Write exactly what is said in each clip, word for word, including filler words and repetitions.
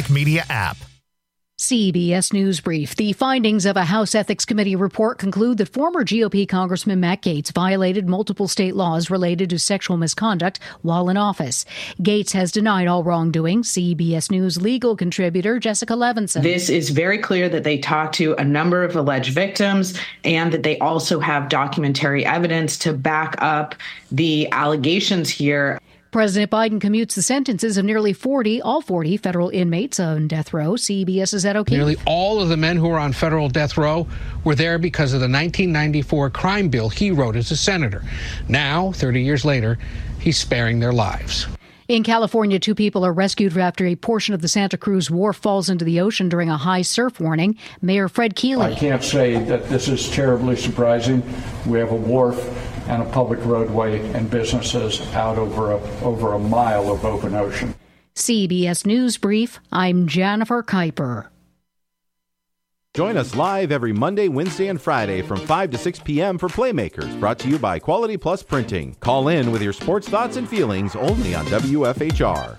Civic Media app. C B S News Brief. The findings of a House Ethics Committee report conclude that former G O P Congressman Matt Gaetz violated multiple state laws related to sexual misconduct while in office. Gaetz has denied all wrongdoing. C B S News legal contributor Jessica Levinson. This is very clear that they talked to a number of alleged victims and that they also have documentary evidence to back up the allegations here. President Biden commutes the sentences of nearly forty, all forty federal inmates on death row. CBS's Ed O'Keefe. Nearly all of the men who are on federal death row were there because of the nineteen ninety-four crime bill he wrote as a senator. Now, thirty years later, he's sparing their lives. In California, two people are rescued after a portion of the Santa Cruz Wharf falls into the ocean during a high surf warning. Mayor Fred Keeley. I can't say that this is terribly surprising. We have a wharf and a public roadway and businesses out over a, over a mile of open ocean. C B S News Brief, I'm Jennifer Kuiper. Join us live every Monday, Wednesday, and Friday from five to six p.m. for Playmakers, brought to you by Quality Plus Printing. Call in with your sports thoughts and feelings only on W F H R.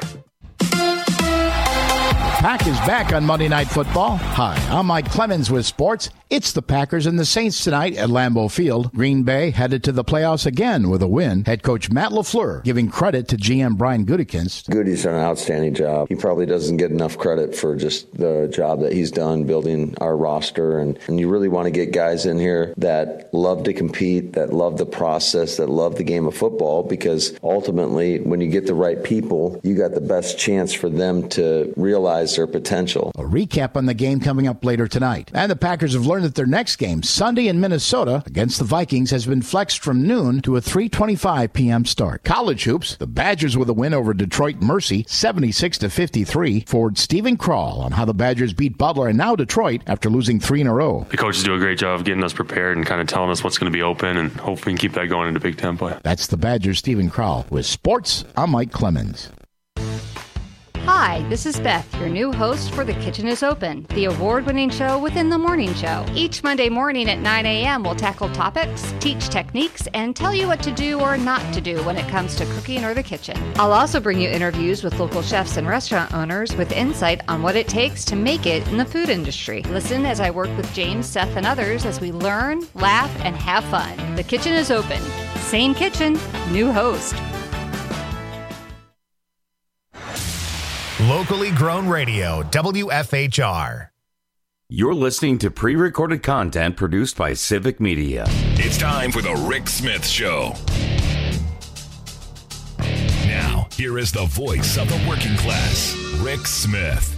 Pack is back on Monday Night Football. Hi, I'm Mike Clemens with sports. It's the Packers and the Saints tonight at Lambeau Field. Green Bay headed to the playoffs again with a win. Head coach Matt LaFleur giving credit to G M Brian Gutekunst. Goody's done an outstanding job. He probably doesn't get enough credit for just the job that he's done building our roster. And, and you really want to get guys in here that love to compete, that love the process, that love the game of football, because ultimately when you get the right people, you got the best chance for them to realize their potential. A recap on the game coming up later tonight. And the Packers have learned that their next game, Sunday in Minnesota against the Vikings, has been flexed from noon to a three twenty-five p.m. start. College hoops, the Badgers with a win over Detroit Mercy, seventy-six to fifty-three. Forward Stephen Krall on how the Badgers beat Butler and now Detroit after losing three in a row. The coaches do a great job of getting us prepared and kind of telling us what's going to be open, and hope we can keep that going into Big Ten play. That's the Badgers' Stephen Krall. With sports, I'm Mike Clemens. Hi, this is Beth, your new host for The Kitchen is Open, the award-winning show within the morning show. Each Monday morning at nine a.m., we'll tackle topics, teach techniques, and tell you what to do or not to do when it comes to cooking or the kitchen. I'll also bring you interviews with local chefs and restaurant owners with insight on what it takes to make it in the food industry. Listen as I work with James, Seth, and others as we learn, laugh, and have fun. The Kitchen is Open. Same kitchen, new host. Locally grown radio, W F H R. You're listening to pre-recorded content produced by Civic Media. It's time for the Rick Smith Show. Now, here is the voice of the working class, Rick Smith.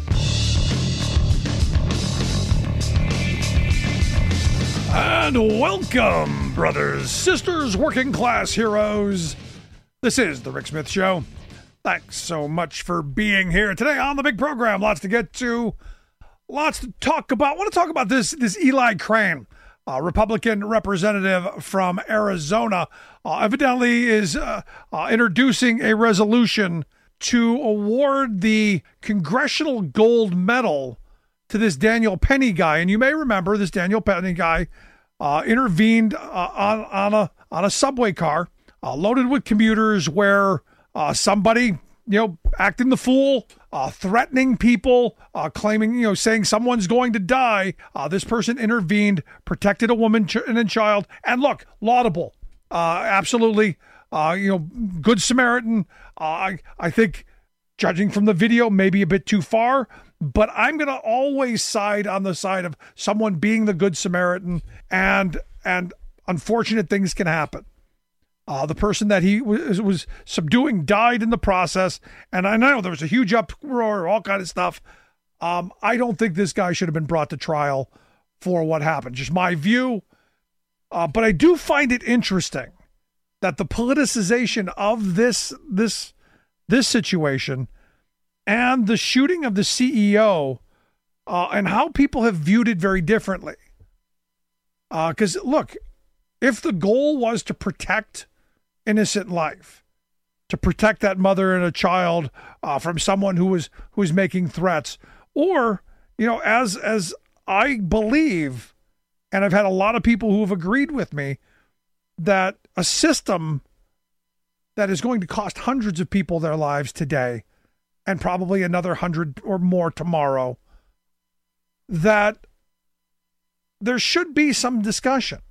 And welcome, brothers, sisters, working class heroes. This is the Rick Smith Show. Thanks so much for being here today on the big program. Lots to get to, lots to talk about. I want to talk about this, this Eli Crane, a Republican representative from Arizona, uh, evidently is uh, uh, introducing a resolution to award the Congressional Gold Medal to this Daniel Penny guy. And you may remember this Daniel Penny guy uh, intervened uh, on, on, a, on a subway car uh, loaded with commuters where Uh, somebody, you know, acting the fool, uh, threatening people, uh, claiming, you know, saying someone's going to die. Uh, this person intervened, protected a woman ch- and a child. And look, laudable. Uh, absolutely, uh, you know, good Samaritan. Uh, I, I think, judging from the video, maybe a bit too far. But I'm going to always side on the side of someone being the good Samaritan. And, and unfortunate things can happen. Uh, the person that he was, was subduing died in the process. And I know there was a huge uproar, all kind of stuff. Um, I don't think this guy should have been brought to trial for what happened. Just my view. Uh, but I do find it interesting that the politicization of this, this, this situation and the shooting of the C E O uh, and how people have viewed it very differently. Because, uh, look, if the goal was to protect innocent life, to protect that mother and a child uh, from someone who was who was making threats, or, you know, as as I believe, and I've had a lot of people who have agreed with me, that a system that is going to cost hundreds of people their lives today and probably another hundred or more tomorrow, that there should be some discussion.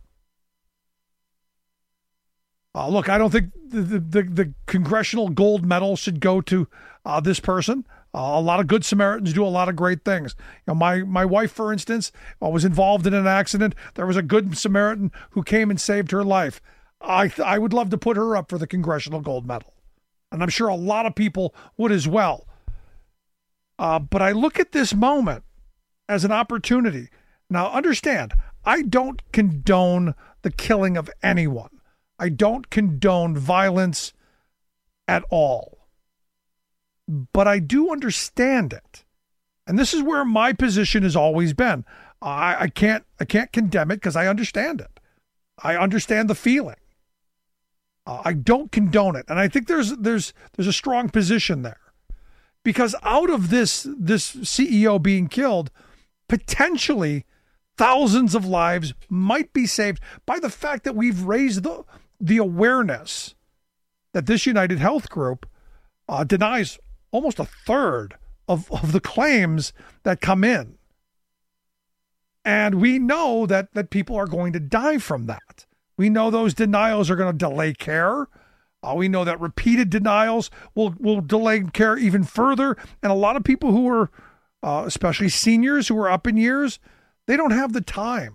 Uh, look, I don't think the, the, the congressional gold medal should go to uh, this person. Uh, a lot of good Samaritans do a lot of great things. You know, my, my wife, for instance, uh, was involved in an accident. There was a good Samaritan who came and saved her life. I I would love to put her up for the congressional gold medal. And I'm sure a lot of people would as well. Uh, but I look at this moment as an opportunity. Now, understand, I don't condone the killing of anyone. I don't condone violence at all. But I do understand it. And this is where my position has always been. I, I can't I can't condemn it because I understand it. I understand the feeling. Uh, I don't condone it. And I think there's there's there's a strong position there. Because out of this this C E O being killed, potentially thousands of lives might be saved by the fact that we've raised the the awareness that this United Health Group uh, denies almost a third of, of the claims that come in. And we know that, that people are going to die from that. We know those denials are going to delay care. Uh, we know that repeated denials will, will delay care even further. And a lot of people who are, uh, especially seniors who are up in years, they don't have the time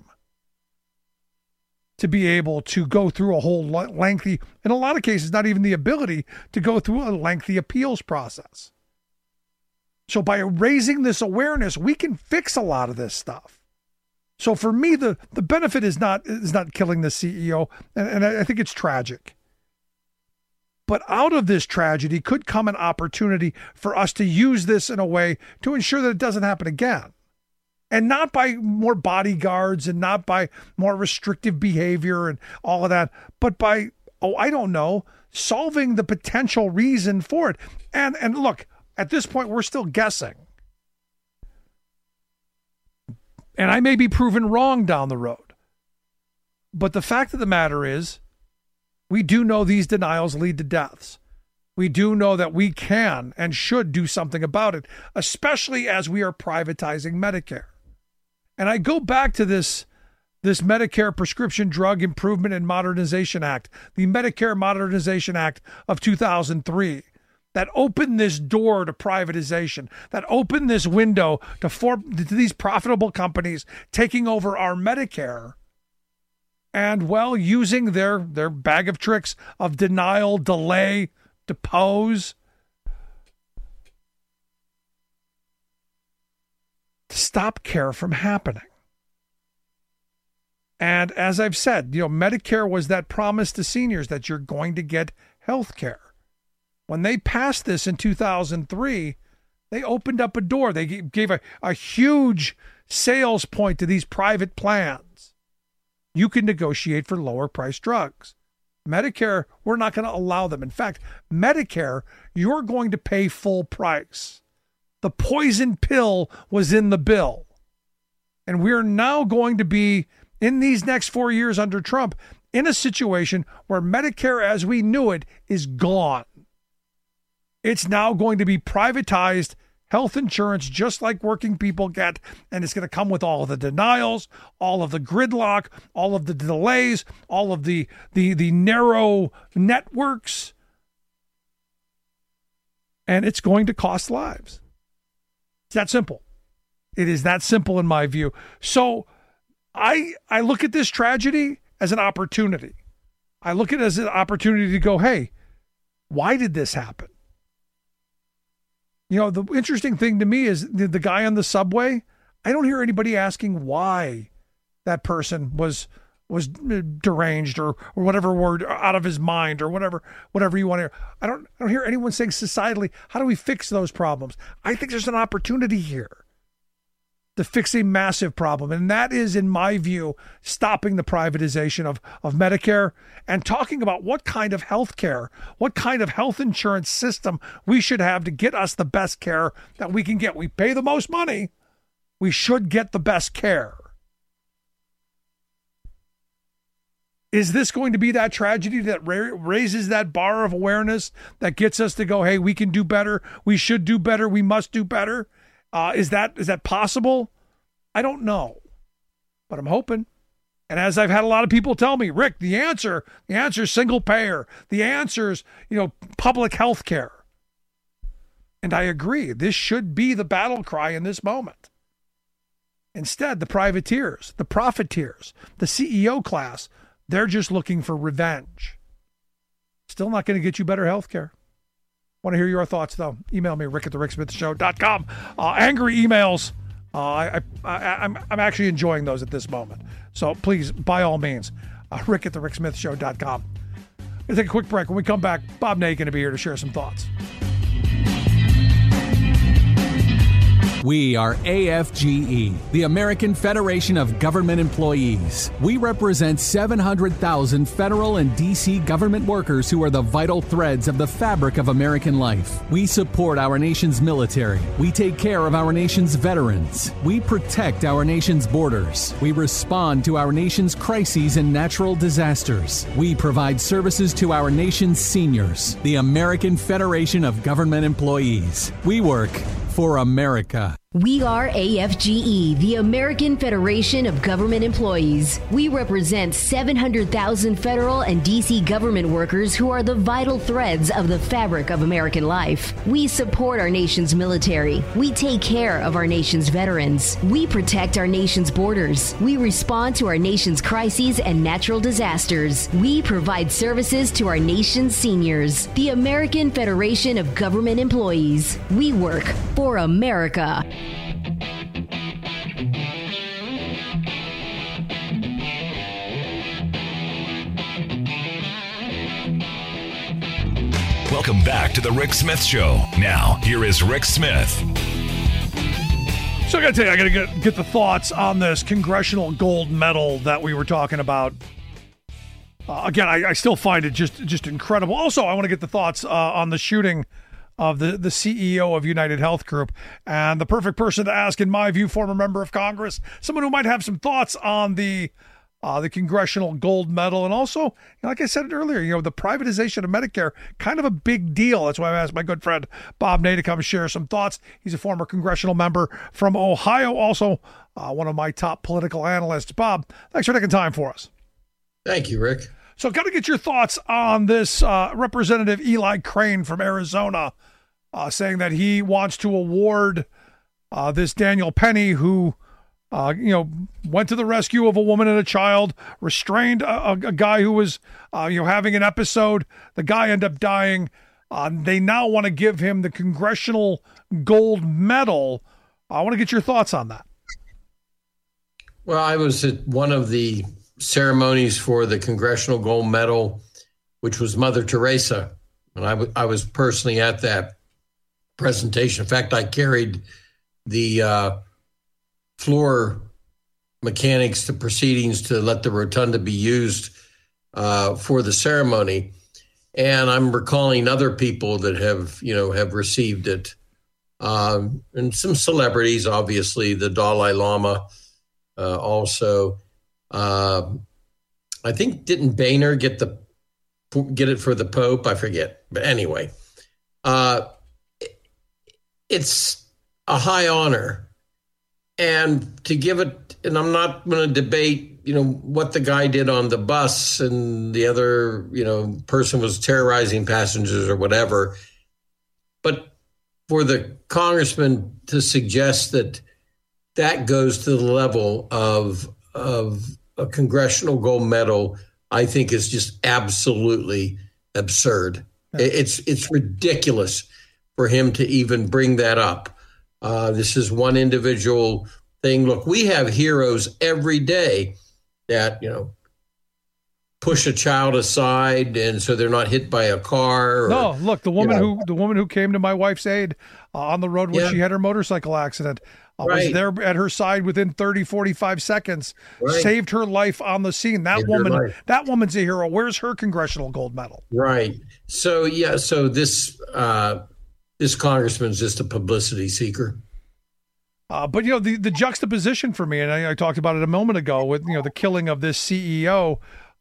to be able to go through a whole lengthy, in a lot of cases, not even the ability to go through a lengthy appeals process. So by raising this awareness, we can fix a lot of this stuff. So for me, the, the benefit is not is not killing the C E O, and, and I think it's tragic. But out of this tragedy could come an opportunity for us to use this in a way to ensure that it doesn't happen again. And not by more bodyguards and not by more restrictive behavior and all of that, but by, oh, I don't know, solving the potential reason for it. And and look, at this point, we're still guessing. And I may be proven wrong down the road. But the fact of the matter is, we do know these denials lead to deaths. We do know that we can and should do something about it, especially as we are privatizing Medicare. And I go back to this, this Medicare Prescription Drug Improvement and Modernization Act, the Medicare Modernization Act of two thousand three, that opened this door to privatization, that opened this window to, for, to these profitable companies taking over our Medicare and, well, using their, their bag of tricks of denial, delay, depose, to stop care from happening. And as I've said, you know, Medicare was that promise to seniors that you're going to get health care. When they passed this in two thousand three, they opened up a door. They gave a, a huge sales point to these private plans. You can negotiate for lower price drugs. Medicare, we're not going to allow them. In fact, Medicare, you're going to pay full price. The poison pill was in the bill. And we're now going to be, in these next four years under Trump, in a situation where Medicare as we knew it is gone. It's now going to be privatized health insurance just like working people get, and it's going to come with all of the denials, all of the gridlock, all of the delays, all of the the, the narrow networks, and it's going to cost lives. It's that simple. It is that simple in my view. So I I look at this tragedy as an opportunity. I look at it as an opportunity to go, hey, why did this happen? You know, the interesting thing to me is the, the guy on the subway, I don't hear anybody asking why that person was was deranged or, or whatever word, out of his mind or whatever whatever you want to hear. I don't, I don't hear anyone saying societally, how do we fix those problems? I think there's an opportunity here to fix a massive problem. And that is, in my view, stopping the privatization of, of Medicare and talking about what kind of health care, what kind of health insurance system we should have to get us the best care that we can get. We pay the most money. We should get the best care. Is this going to be that tragedy that ra- raises that bar of awareness that gets us to go, hey, we can do better, we should do better, we must do better? Uh, is that is that possible? I don't know, but I'm hoping. And as I've had a lot of people tell me, Rick, the answer, the answer is single payer. The answer is, you know, public health care. And I agree. This should be the battle cry in this moment. Instead, the privateers, the profiteers, the C E O class, they're just looking for revenge. Still not going to get you better health care. Want to hear your thoughts, though? Email me, rick at the rick smith show dot com. Uh, angry emails. Uh, I, I, I, I'm, I'm actually enjoying those at this moment. So please, by all means, uh, rick at the rick smith show dot com. We'll take a quick break. When we come back, Bob Ney going to be here to share some thoughts. We are A F G E, the American Federation of Government Employees. We represent seven hundred thousand federal and D C government workers who are the vital threads of the fabric of American life. We support our nation's military. We take care of our nation's veterans. We protect our nation's borders. We respond to our nation's crises and natural disasters. We provide services to our nation's seniors. The American Federation of Government Employees. We work for America. We are A F G E, the American Federation of Government Employees. We represent seven hundred thousand federal and D C government workers who are the vital threads of the fabric of American life. We support our nation's military. We take care of our nation's veterans. We protect our nation's borders. We respond to our nation's crises and natural disasters. We provide services to our nation's seniors. The American Federation of Government Employees. We work for America. Welcome back to the Rick Smith Show. Now, here is Rick Smith. So I got to tell you, I got to get get the thoughts on this congressional gold medal that we were talking about. Uh, again, I, I still find it just just incredible. Also, I want to get the thoughts uh, on the shooting of the, the C E O of United Health Group, and the perfect person to ask, in my view, former member of Congress, someone who might have some thoughts on the uh, the congressional gold medal, and also, like I said earlier, you know, the privatization of Medicare, kind of a big deal. That's why I asked my good friend Bob Ney to come share some thoughts. He's a former congressional member from Ohio, also uh, one of my top political analysts. Bob, thanks for taking time for us. Thank you, Rick. So got to get your thoughts on this uh, Representative Eli Crane from Arizona uh, saying that he wants to award uh, this Daniel Penny, who, uh, you know, went to the rescue of a woman and a child, restrained a, a, a guy who was, uh, you know, having an episode. The guy ended up dying. Uh, they now want to give him the Congressional Gold Medal. I want to get your thoughts on that. Well, I was at one of the ceremonies for the Congressional Gold Medal, which was Mother Teresa. And I, w- I was personally at that presentation. In fact, I carried the uh, floor mechanics to proceedings to let the rotunda be used uh, for the ceremony. And I'm recalling other people that have, you know, have received it. Um, and some celebrities, obviously, the Dalai Lama uh, also. Uh, I think, didn't Boehner get the get it for the Pope? I forget. But anyway, uh, it's a high honor. And to give it, and I'm not going to debate, you know, what the guy did on the bus and the other, you know, person was terrorizing passengers or whatever. But for the congressman to suggest that that goes to the level of of a congressional gold medal, I think is just absolutely absurd. Yeah. It's it's ridiculous for him to even bring that up. Uh, this is one individual thing. Look, we have heroes every day that, you know, push a child aside and so they're not hit by a car. Or, no, look, the woman you know, who the woman who came to my wife's aid uh, on the road when yeah. she had her motorcycle accident. I right. was there at her side within thirty, forty-five seconds, right. saved her life on the scene. That saved woman, that woman's a hero. Where's her congressional gold medal? Right. So, yeah, so this uh, this congressman's just a publicity seeker. Uh, but, you know, the, the juxtaposition for me, and I, I talked about it a moment ago with, you know, the killing of this C E O,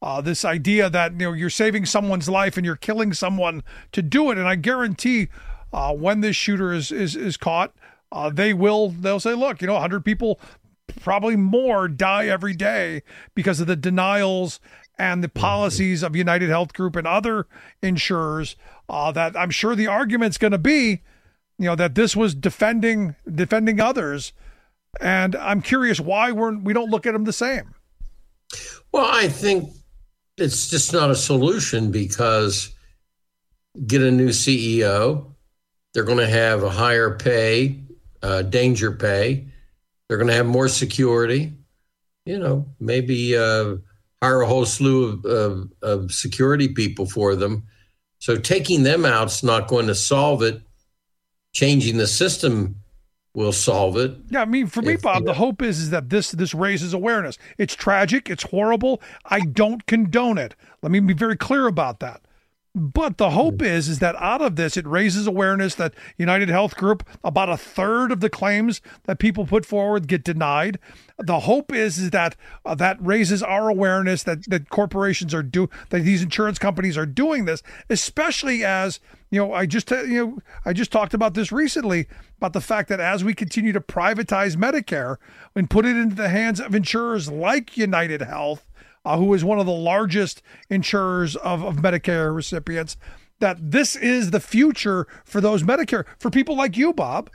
Uh, this idea that, you know, you're saving someone's life and you're killing someone to do it. And I guarantee uh, when this shooter is is, is caught, uh, they will, they'll say, look, you know, one hundred people, probably more, die every day because of the denials and the policies of United Health Group and other insurers, uh, that I'm sure the argument's going to be, you know, that this was defending defending others. And I'm curious why we're, we don't look at them the same. Well, I think it's just not a solution, because get a new C E O, they're going to have a higher pay, uh, danger pay. They're going to have more security, you know, maybe uh, hire a whole slew of, of, of security people for them. So taking them out's not going to solve it. Changing the system will solve it. Yeah, I mean, for me, Bob, the hope is, is that this this raises awareness. It's tragic. It's horrible. I don't condone it. Let me be very clear about that. But the hope is, is that out of this, it raises awareness that United Health Group, about a third of the claims that people put forward get denied. The hope is, is that uh, that raises our awareness that, that corporations are do that these insurance companies are doing this, especially as, you know, I just, you know, I just talked about this recently about the fact that as we continue to privatize Medicare and put it into the hands of insurers like United Health, Uh, who is one of the largest insurers of, of Medicare recipients, that this is the future for those Medicare, for people like you, Bob.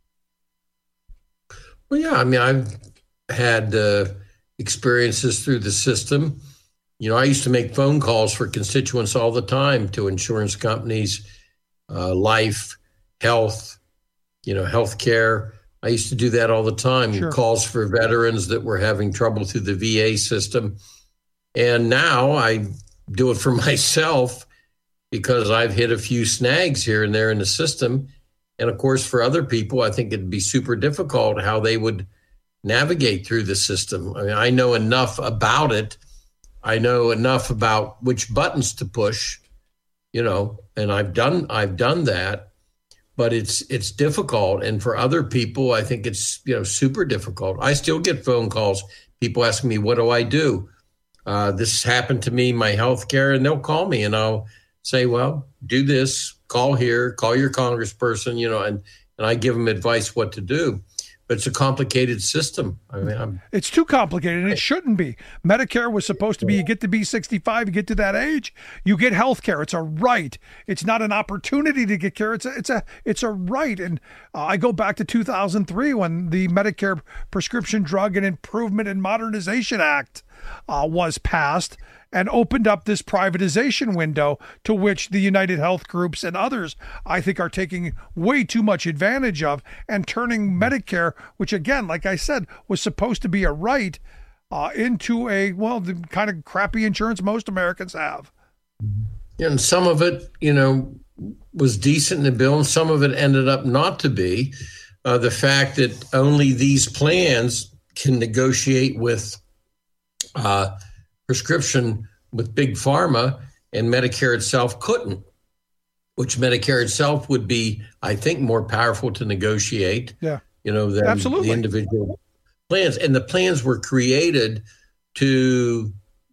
Well, yeah, I mean, I've had uh, experiences through the system. You know, I used to make phone calls for constituents all the time to insurance companies, uh, life, health, you know, healthcare. I used to do that all the time. Sure. Calls for veterans that were having trouble through the V A system. And now I do it for myself because I've hit a few snags here and there in the system. And of course, for other people, I think it'd be super difficult how they would navigate through the system. I mean, I know enough about it. I know enough about which buttons to push, you know, and I've done I've done that, but it's it's difficult. And for other people, I think it's, you know, super difficult. I still get phone calls. People ask me, what do I do? Uh, this happened to me, my health care, and they'll call me and I'll say, well, do this, call here, call your congressperson, you know, and, and I give them advice what to do. But it's a complicated system. I mean, I'm, it's too complicated, and it shouldn't be. Medicare was supposed to be, you get to be sixty-five, you get to that age, you get health care. It's a right. It's not an opportunity to get care. It's a, it's a, it's a right. And uh, I go back to two thousand three when the Medicare Prescription Drug and Improvement and Modernization Act uh, was passed and opened up this privatization window to which the United Health Groups and others, I think, are taking way too much advantage of and turning Medicare, which, again, like I said, was supposed to be a right, uh, into a, well, the kind of crappy insurance most Americans have. And some of it, you know, was decent in the bill, and some of it ended up not to be. Uh, the fact that only these plans can negotiate with uh prescription with big pharma, and Medicare itself couldn't, which Medicare itself would be, I think, more powerful to negotiate, yeah, you know, than Absolutely. the individual plans. And the plans were created to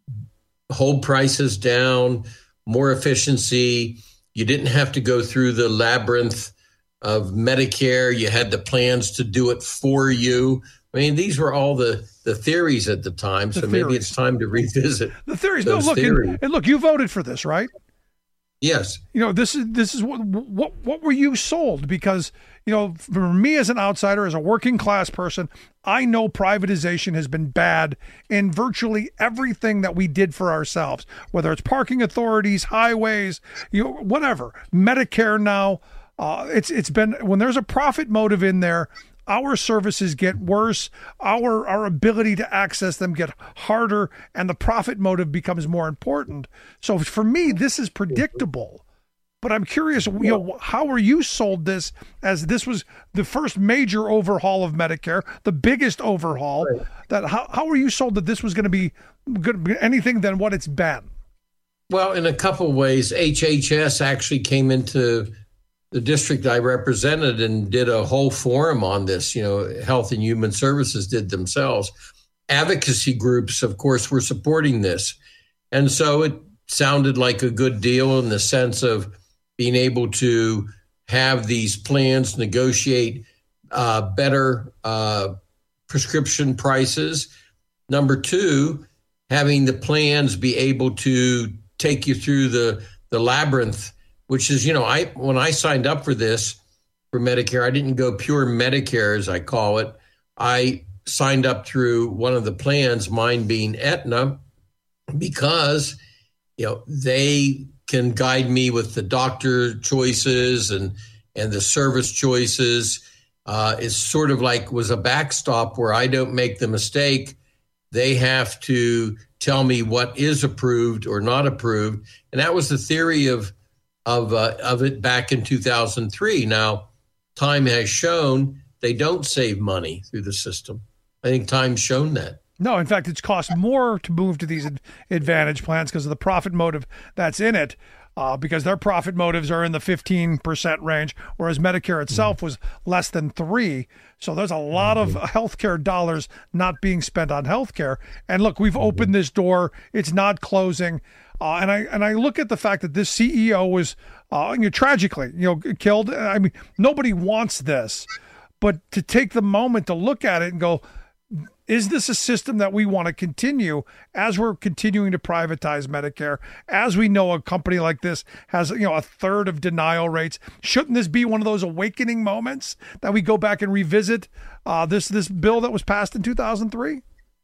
hold prices down, more efficiency. You didn't have to go through the labyrinth of Medicare. You had the plans to do it for you. I mean, these were all the, the theories at the time, so the maybe it's time to revisit the theories. Those no, look, theories. And, and look, you voted for this, right? Yes. You know, this is this is what what what were you sold? Because, you know, for me as an outsider, as a working class person, I know privatization has been bad in virtually everything that we did for ourselves, whether it's parking authorities, highways, you know, whatever. Medicare now, uh, it's it's been, when there's a profit motive in there, our services get worse, our our ability to access them get harder, and the profit motive becomes more important. So for me, this is predictable. But I'm curious, you know, how were you sold this, as this was the first major overhaul of Medicare, the biggest overhaul, right. that how, how were you sold that this was going to be good, anything than what it's been? Well, in a couple of ways, H H S actually came into the district I represented and did a whole forum on this. You know, Health and Human Services did themselves. Advocacy groups, of course, were supporting this. And so it sounded like a good deal in the sense of being able to have these plans negotiate uh, better uh, prescription prices. Number two, having the plans be able to take you through the, the labyrinth, which is, you know, I when I signed up for this, for Medicare, I didn't go pure Medicare, as I call it. I signed up through one of the plans, mine being Aetna, because, you know, they can guide me with the doctor choices and, and the service choices. Uh, it's sort of like was a backstop where I don't make the mistake. They have to tell me what is approved or not approved. And that was the theory of of uh, of it back in two thousand three. Now, time has shown they don't save money through the system. I think time's shown that. No, in fact, it's cost more to move to these ad- advantage plans because of the profit motive that's in it, uh, because their profit motives are in the fifteen percent range, whereas Medicare itself was less than three. So there's a lot of healthcare dollars not being spent on healthcare. And look, we've opened this door. It's not closing. Uh, and I and I look at the fact that this C E O was uh, you know, tragically, you know, killed. I mean, nobody wants this, but to take the moment to look at it and go, is this a system that we want to continue as we're continuing to privatize Medicare? As we know, a company like this has, you know, a third of denial rates. Shouldn't this be one of those awakening moments that we go back and revisit uh, this this bill that was passed in two thousand three?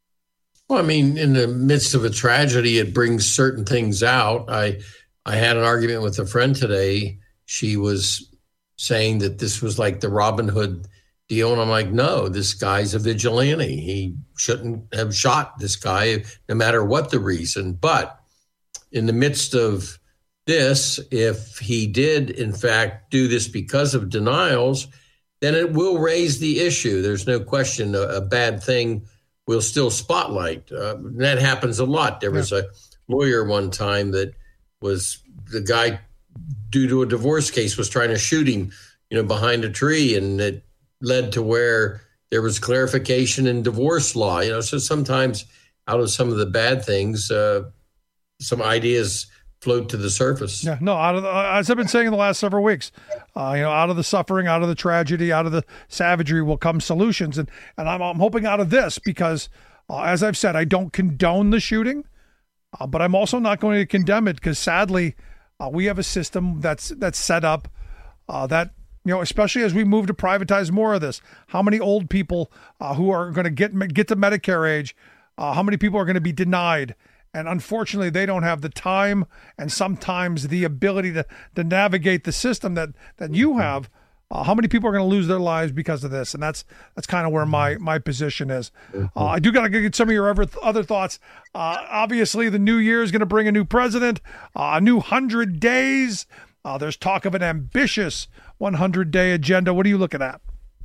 Well, I mean, in the midst of a tragedy, it brings certain things out. I I had an argument with a friend today. She was saying that this was like the Robin Hood deal. And I'm like, no, this guy's a vigilante. He shouldn't have shot this guy, no matter what the reason. But in the midst of this, if he did, in fact, do this because of denials, then it will raise the issue. There's no question a, a bad thing will still spotlight. Uh, that happens a lot. There was a lawyer one time that was the guy, due to a divorce case, was trying to shoot him, you know, behind a tree, and it led to where there was clarification in divorce law. You know, so sometimes out of some of the bad things, uh, some ideas float to the surface. Yeah, no, out of the, as I've been saying in the last several weeks, uh, you know, out of the suffering, out of the tragedy, out of the savagery will come solutions. And, and I'm, I'm hoping out of this because, uh, as I've said, I don't condone the shooting, uh, but I'm also not going to condemn it because sadly, uh, we have a system that's, that's set up uh, that, you know, especially as we move to privatize more of this, how many old people uh, who are going to get, get to Medicare age, uh, how many people are going to be denied? And unfortunately, they don't have the time and sometimes the ability to, to navigate the system that, that you have. Uh, how many people are going to lose their lives because of this? And that's that's kind of where my my position is. Uh, I do got to get some of your other, other thoughts. Uh, obviously, the new year is going to bring a new president, uh, a new one hundred days. Uh, there's talk of an ambitious one hundred day agenda. What are you looking at?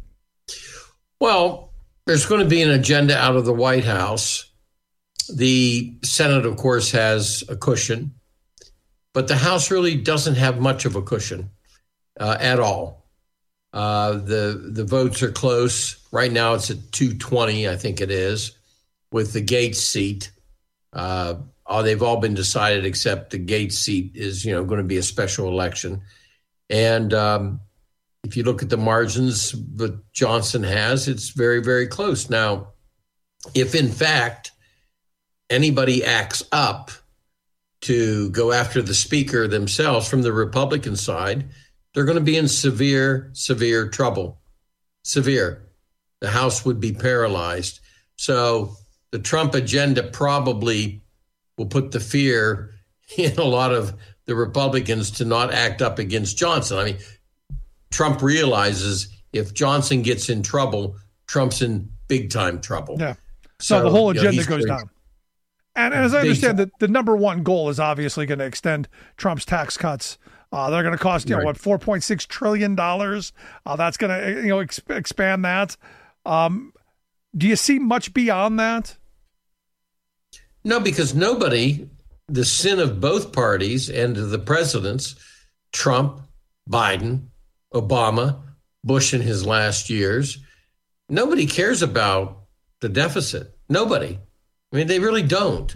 Well, there's going to be an agenda out of the White House. The Senate, of course, has a cushion, but the House really doesn't have much of a cushion uh, at all. Uh, the the votes are close. Right now it's at two twenty, I think it is, with the Gates seat. Uh, oh, they've all been decided except the Gates seat is, you know, going to be a special election. And um, if you look at the margins that Johnson has, it's very, very close. Now, if in fact anybody acts up to go after the speaker themselves from the Republican side, they're going to be in severe, severe trouble. Severe. The House would be paralyzed. So the Trump agenda probably will put the fear in a lot of the Republicans to not act up against Johnson. I mean, Trump realizes if Johnson gets in trouble, Trump's in big time trouble. Yeah. So, so the whole agenda you know, goes very, down. And as I understand, the, the number one goal is obviously going to extend Trump's tax cuts. Uh, they're going to cost, you know, right. what, four point six trillion dollars. Uh, that's going to, you know, ex- expand that. Um, do you see much beyond that? No, because nobody, the sin of both parties and the presidents, Trump, Biden, Obama, Bush in his last years, nobody cares about the deficit. Nobody. I mean, they really don't. No.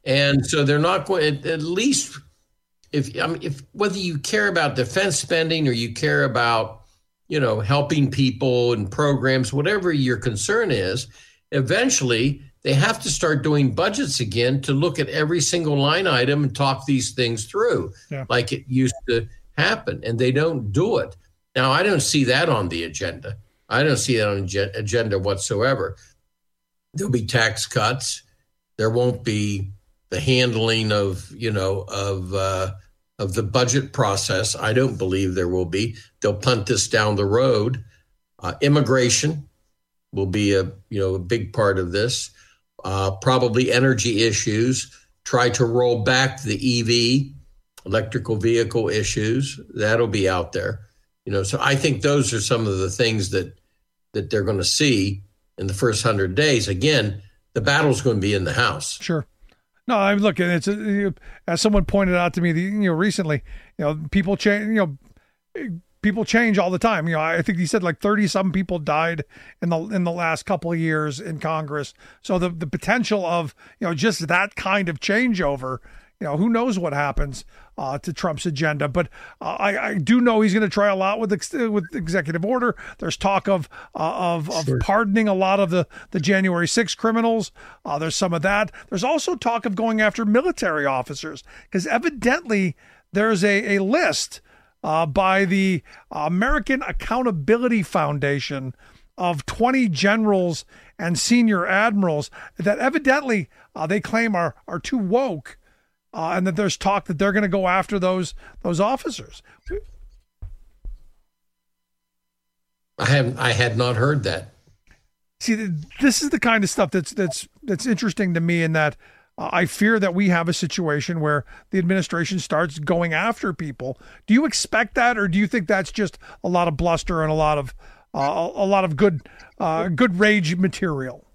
And so they're not going, at, at least if, I mean, if whether you care about defense spending or you care about, you know, helping people and programs, whatever your concern is, eventually they have to start doing budgets again to look at every single line item and talk these things through yeah. like it used to happen. And they don't do it. Now, I don't see that on the agenda. I don't see that on the agenda whatsoever. There'll be tax cuts. There won't be the handling of, you know, of uh, of the budget process. I don't believe there will be. They'll punt this down the road. Uh, immigration will be a, you know, a big part of this. Uh, probably energy issues. Try to roll back the E V, electrical vehicle issues. That'll be out there. You know, so I think those are some of the things that that they're going to see in the first hundred days. Again, the battle's going to be in the House. Sure. No, I'm looking. It's a, as someone pointed out to me, you know, recently. You know, people change. You know, people change all the time. You know, I think he said like thirty some people died in the in the last couple of years in Congress. So the the potential of, you know, just that kind of changeover. You know, who knows what happens uh, to Trump's agenda? But uh, I, I do know he's going to try a lot with ex- with executive order. There's talk of uh, of, of sure. pardoning a lot of the, the January sixth criminals. Uh, there's some of that. There's also talk of going after military officers because evidently there's a, a list uh, by the American Accountability Foundation of twenty generals and senior admirals that evidently uh, they claim are are too woke. Uh, and that there's talk that they're going to go after those those officers. I have I had not heard that. See, this is the kind of stuff that's that's that's interesting to me. In that uh, I fear that we have a situation where the administration starts going after people. Do you expect that, or do you think that's just a lot of bluster and a lot of uh, a lot of good uh, good rage material?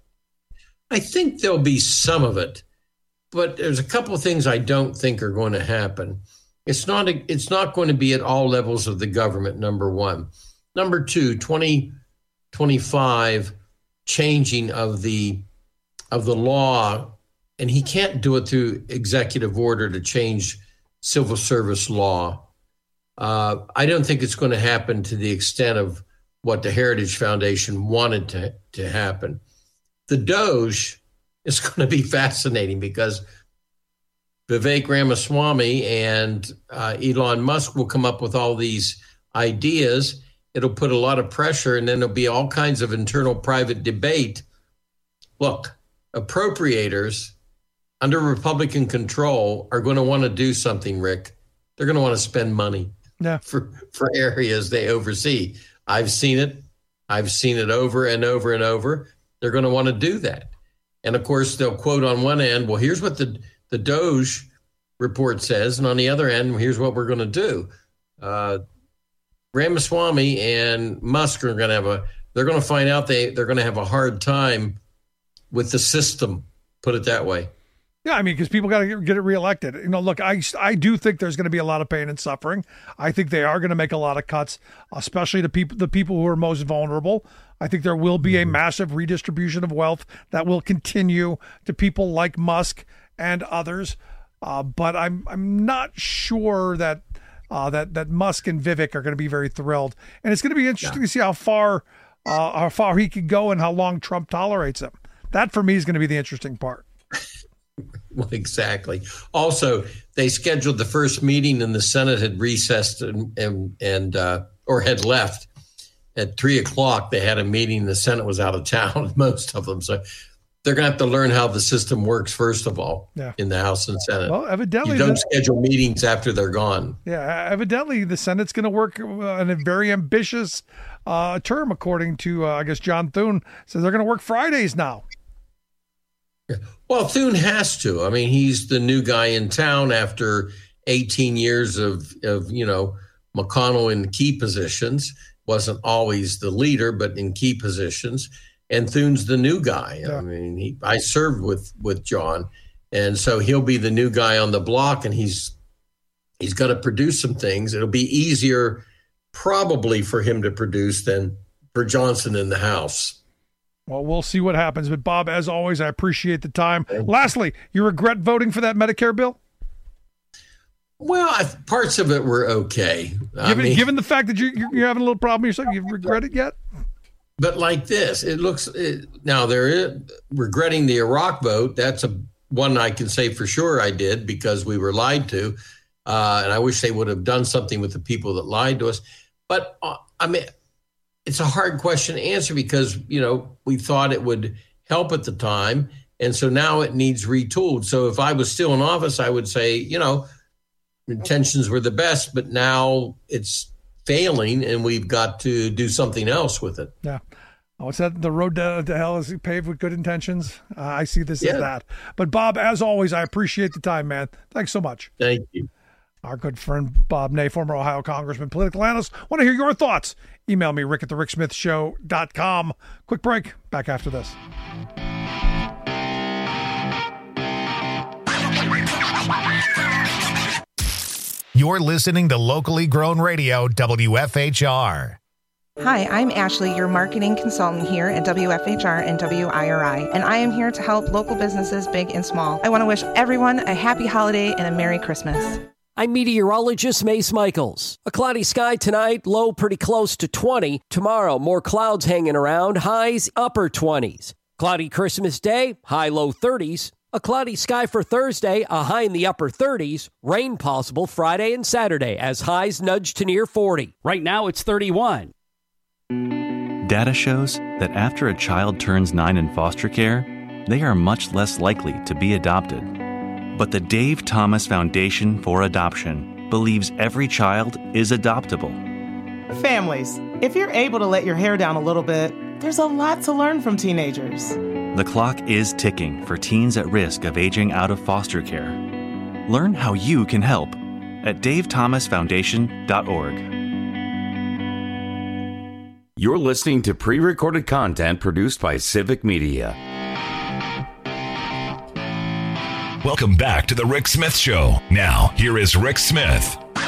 I think there'll be some of it. But there's a couple of things I don't think are going to happen. It's not a, it's not going to be at all levels of the government, number one. Number two, twenty twenty-five changing of the of the law, and he can't do it through executive order to change civil service law. Uh, I don't think it's going to happen to the extent of what the Heritage Foundation wanted to, to happen. The Doge is going to be fascinating because Vivek Ramaswamy and uh, Elon Musk will come up with all these ideas. It'll put a lot of pressure, and then there'll be all kinds of internal private debate. Look, appropriators under Republican control are going to want to do something, Rick. They're going to want to spend money yeah. for, for areas they oversee. I've seen it. I've seen it over and over and over. They're going to want to do that. And, of course, they'll quote on one end, well, here's what the, the Doge report says. And on the other end, here's what we're going to do. Uh, Ramaswamy and Musk are going to have a, they're going to find out they, they're going to have a hard time with the system, put it that way. Yeah, I mean, because people got to get it reelected. You know, look, I, I do think there's going to be a lot of pain and suffering. I think they are going to make a lot of cuts, especially the people the people who are most vulnerable. I think there will be a massive redistribution of wealth that will continue to people like Musk and others. Uh, but I'm I'm not sure that uh, that that Musk and Vivek are going to be very thrilled. And it's going to be interesting yeah. to see how far uh, how far he could go and how long Trump tolerates him. That for me is going to be the interesting part. Well, exactly. Also, they scheduled the first meeting and the Senate had recessed and and, and uh, or had left at three o'clock. They had a meeting. The Senate was out of town, most of them. So they're going to have to learn how the system works, first of all, yeah. in the House and Senate. Well, evidently, you don't the, schedule meetings after they're gone. Yeah, evidently, the Senate's going to work in a very ambitious uh, term, according to, uh, I guess, John Thune says they're going to work Fridays now. Well, Thune has to. I mean, he's the new guy in town after eighteen years of, of you know, McConnell in key positions. Wasn't always the leader, but in key positions. And Thune's the new guy. Yeah. I mean, he, I served with, with John, and so he'll be the new guy on the block, and he's he's got to produce some things. It'll be easier probably for him to produce than for Johnson in the House. Well, we'll see what happens. But, Bob, as always, I appreciate the time. Lastly, you regret voting for that Medicare bill? Well, I, parts of it were okay. I Given, mean, given the fact that you, you're having a little problem yourself, you regret it yet? But like this, it looks it, now there is regretting the Iraq vote. That's a one I can say for sure I did because we were lied to. Uh, and I wish they would have done something with the people that lied to us. But uh, I mean, it's a hard question to answer because, you know, we thought it would help at the time. And so now it needs retooled. So if I was still in office, I would say, you know, intentions were the best, but now it's failing and we've got to do something else with it. Yeah. Oh, it's that the road to, to hell is paved with good intentions. Uh, I see this Yeah. as that. But Bob, as always, I appreciate the time, man. Thanks so much. Thank you. Our good friend Bob Ney, former Ohio Congressman, political analyst. Want to hear your thoughts? Email me, rick at the rick smith show dot com. Quick break. Back after this. You're listening to locally grown radio, W F H R. Hi, I'm Ashley, your marketing consultant here at W F H R and W I R I, and I am here to help local businesses big and small. I want to wish everyone a happy holiday and a Merry Christmas. I'm meteorologist Mace Michaels. A cloudy sky tonight, low pretty close to twenty. Tomorrow, more clouds hanging around, highs upper twenties. Cloudy Christmas Day, high low thirties. A cloudy sky for Thursday, a high in the upper thirties. Rain possible Friday and Saturday as highs nudge to near forty. Right now it's thirty-one. Data shows that after a child turns nine in foster care, they are much less likely to be adopted. But the Dave Thomas Foundation for Adoption believes every child is adoptable. Families, if you're able to let your hair down a little bit, there's a lot to learn from teenagers. The clock is ticking for teens at risk of aging out of foster care. Learn how you can help at dave thomas foundation dot org. You're listening to pre-recorded content produced by Civic Media. Welcome back to the Rick Smith Show. Now, here is Rick Smith.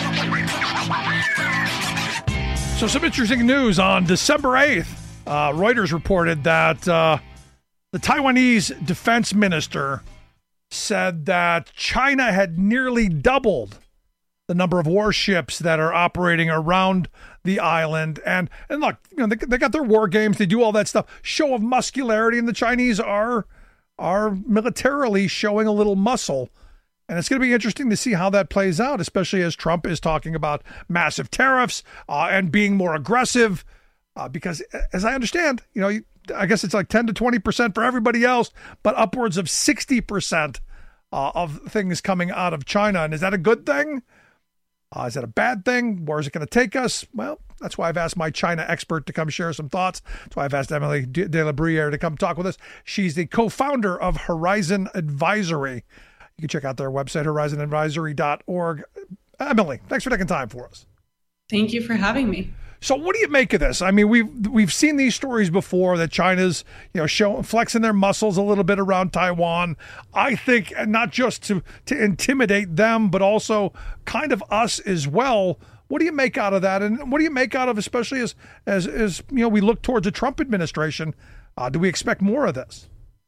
So some interesting news on December eighth. Uh, Reuters reported that uh, the Taiwanese defense minister said that China had nearly doubled the number of warships that are operating around the island. And and look, you know, they, they got their war games. They do all that stuff. Show of muscularity, and the Chinese are are militarily showing a little muscle. And it's going to be interesting to see how that plays out, especially as Trump is talking about massive tariffs uh, and being more aggressive. Uh, because as I understand, you know, I guess it's like ten to twenty percent for everybody else, but upwards of sixty percent uh, of things coming out of China. And is that a good thing? Uh, is that a bad thing? Where is it going to take us? Well, that's why I've asked my China expert to come share some thoughts. That's why I've asked Emily De La Bruyere to come talk with us. She's the co-founder of Horizon Advisory. You can check out their website, horizon advisory dot org. Emily, thanks for taking time for us. Thank you for having me. So what do you make of this? I mean, we've we've seen these stories before that China's, you know, showing flexing their muscles a little bit around Taiwan. I think not just to to intimidate them, but also kind of us as well. What do you make out of that? And what do you make out of, especially as as as you know, we look towards a Trump administration? Uh, do we expect more of this?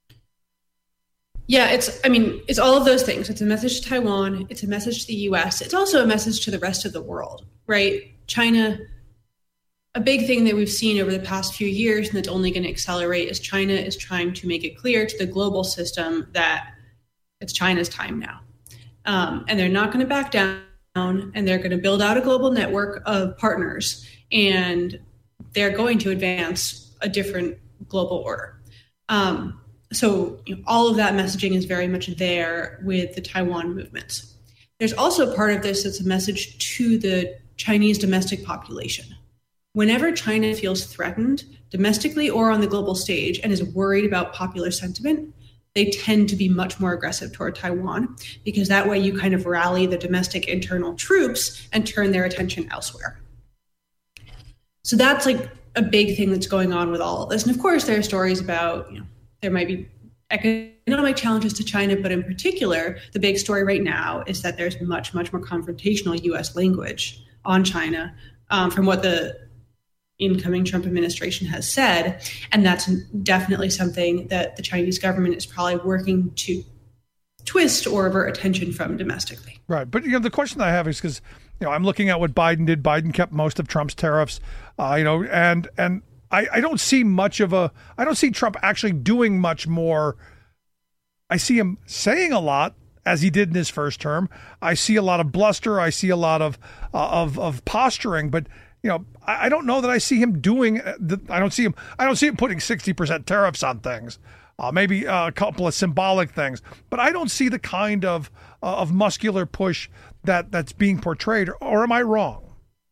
Yeah, it's, I mean, it's all of those things. It's a message to Taiwan. It's a message to the U S. It's also a message to the rest of the world, right? China, a big thing that we've seen over the past few years, and that's only going to accelerate, is China is trying to make it clear to the global system that it's China's time now. Um, and they're not going to back down, and they're going to build out a global network of partners, and they're going to advance a different global order. Um, So you know, all of that messaging is very much there with the Taiwan movements. There's also part of this that's a message to the Chinese domestic population. Whenever China feels threatened domestically or on the global stage and is worried about popular sentiment, they tend to be much more aggressive toward Taiwan, because that way you kind of rally the domestic internal troops and turn their attention elsewhere. So that's like a big thing that's going on with all of this. And of course, there are stories about, you know, there might be economic challenges to China, but in particular, the big story right now is that there's much, much more confrontational U S language on China um, from what the incoming Trump administration has said. And that's definitely something that the Chinese government is probably working to twist or avert attention from domestically. Right. But, you know, the question I have is because, you know, I'm looking at what Biden did. Biden kept most of Trump's tariffs, uh, you know, and and I, I don't see much of a I don't see Trump actually doing much more. I see him saying a lot, as he did in his first term. I see a lot of bluster. I see a lot of uh, of of posturing. But, you know, I, I don't know that I see him doing. The, I don't see him. I don't see him putting sixty percent tariffs on things. Uh, maybe a couple of symbolic things, but I don't see the kind of uh, of muscular push that that's being portrayed. Or, or am I wrong?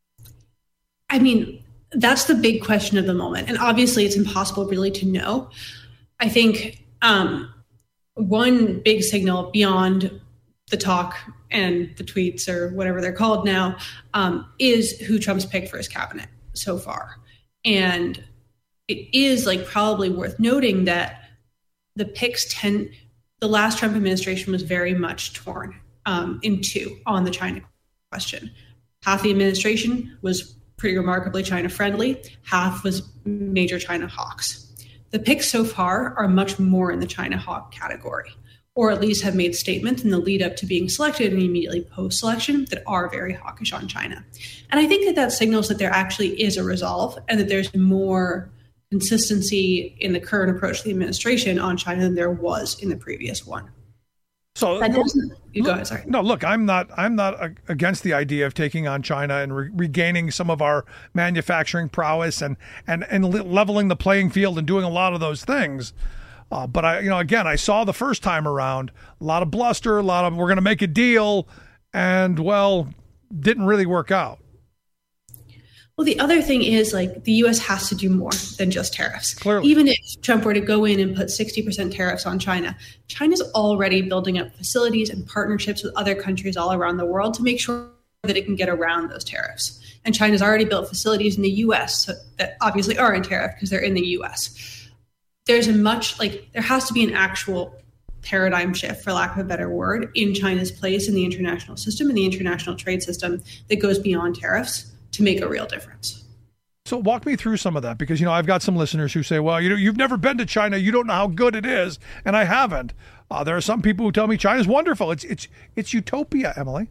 I mean, that's the big question of the moment, and obviously, it's impossible really to know. I think um, one big signal beyond the talk and the tweets or whatever they're called now um, is who Trump's picked for his cabinet so far, and it is like probably worth noting that the picks tend, the last Trump administration was very much torn um, in two on the China question. Half the administration was pretty remarkably China friendly, half was major China hawks. The picks so far are much more in the China hawk category, or at least have made statements in the lead up to being selected and immediately post-selection that are very hawkish on China. And I think that that signals that there actually is a resolve and that there's more consistency in the current approach to the administration on China than there was in the previous one. So that look, you go ahead, sorry. No, look, I'm not. I'm not against the idea of taking on China and re- regaining some of our manufacturing prowess and and and leveling the playing field and doing a lot of those things. Uh, but I, you know, again, I saw the first time around a lot of bluster, a lot of we're going to make a deal, and well, didn't really work out. Well, the other thing is, like, the U S has to do more than just tariffs. Clearly. Even if Trump were to go in and put sixty percent tariffs on China, China's already building up facilities and partnerships with other countries all around the world to make sure that it can get around those tariffs. And China's already built facilities in the U S that obviously are in tariff because they're in the U S. There's a much, like, there has to be an actual paradigm shift, for lack of a better word, in China's place in the international system, in the international trade system that goes beyond tariffs to make a real difference. So walk me through some of that, because, you know, I've got some listeners who say, well, you know, you've never been to China. You don't know how good it is. And I haven't. Uh, there are some people who tell me China's wonderful. It's, it's, it's utopia, Emily.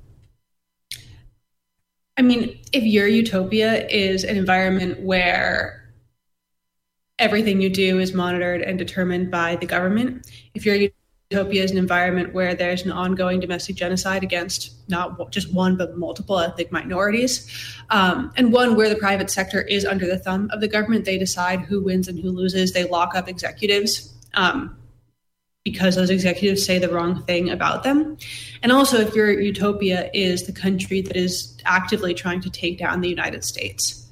I mean, if your utopia is an environment where everything you do is monitored and determined by the government, if your utopia is an environment where there's an ongoing domestic genocide against not just one, but multiple ethnic minorities, um, and one where the private sector is under the thumb of the government, they decide who wins and who loses. They lock up executives um, because those executives say the wrong thing about them. And also, if your utopia is the country that is actively trying to take down the United States,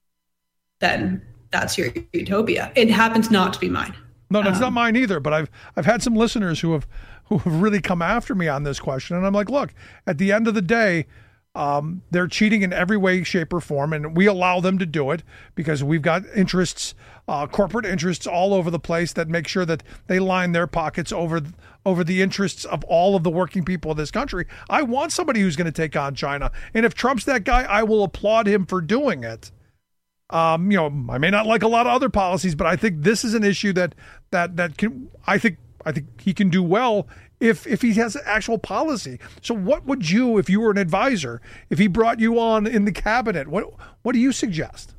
then that's your utopia. It happens not to be mine. No, that's um, not mine either. But I've I've had some listeners who have who have really come after me on this question, and I'm like, look, at the end of the day, um, they're cheating in every way, shape, or form, and we allow them to do it because we've got interests, uh, corporate interests all over the place that make sure that they line their pockets over over the interests of all of the working people of this country. I want somebody who's going to take on China, and if Trump's that guy, I will applaud him for doing it. Um, you know, I may not like a lot of other policies, but I think this is an issue that that that can. I think I think he can do well if if he has actual policy. So, what would you, if you were an advisor, if he brought you on in the cabinet, what what do you suggest?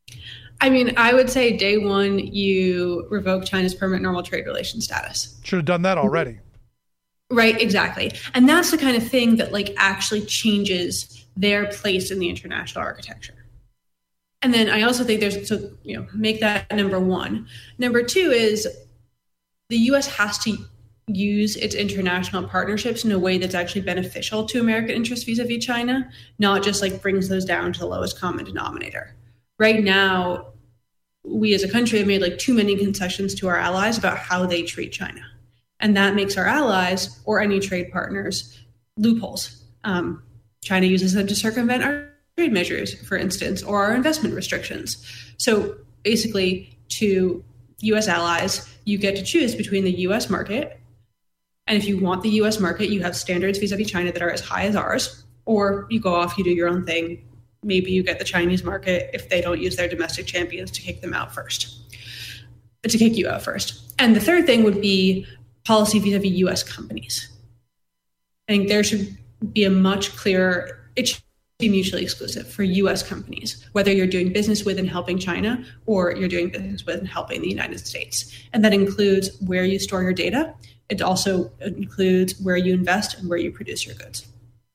I mean, I would say day one, you revoke China's permanent normal trade relations status. Should have done that already. Right, exactly, and that's the kind of thing that like actually changes their place in the international architecture. And then I also think there's, so, you know, make that number one. Number two is the U S has to use its international partnerships in a way that's actually beneficial to American interests vis-a-vis China, not just like brings those down to the lowest common denominator. Right now, we as a country have made like too many concessions to our allies about how they treat China. And that makes our allies or any trade partners loopholes. Um, China uses them to circumvent our trade measures, for instance, or our investment restrictions. So basically, to U S allies, you get to choose between the U S market, and if you want the U S market, you have standards vis-a-vis China that are as high as ours, or you go off, you do your own thing, maybe you get the Chinese market if they don't use their domestic champions to kick them out first, to kick you out first. And the third thing would be policy vis-a-vis U S companies. I think there should be a much clearer, it should be mutually exclusive for U S companies, whether you're doing business with and helping China or you're doing business with and helping the United States. And that includes where you store your data. It also includes where you invest and where you produce your goods.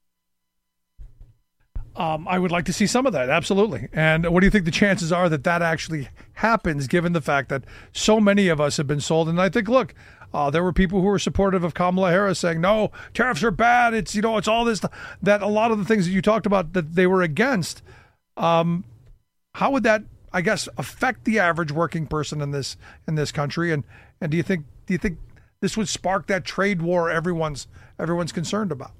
Um, I would like to see some of that, absolutely. And what do you think the chances are that that actually happens, given the fact that so many of us have been sold? And I think, look, uh, there were people who were supportive of Kamala Harris saying, no, tariffs are bad. It's, you know, it's all this, that a lot of the things that you talked about that they were against. Um, how would that, I guess, affect the average working person in this in this country? And and do you think do you think this would spark that trade war everyone's everyone's concerned about?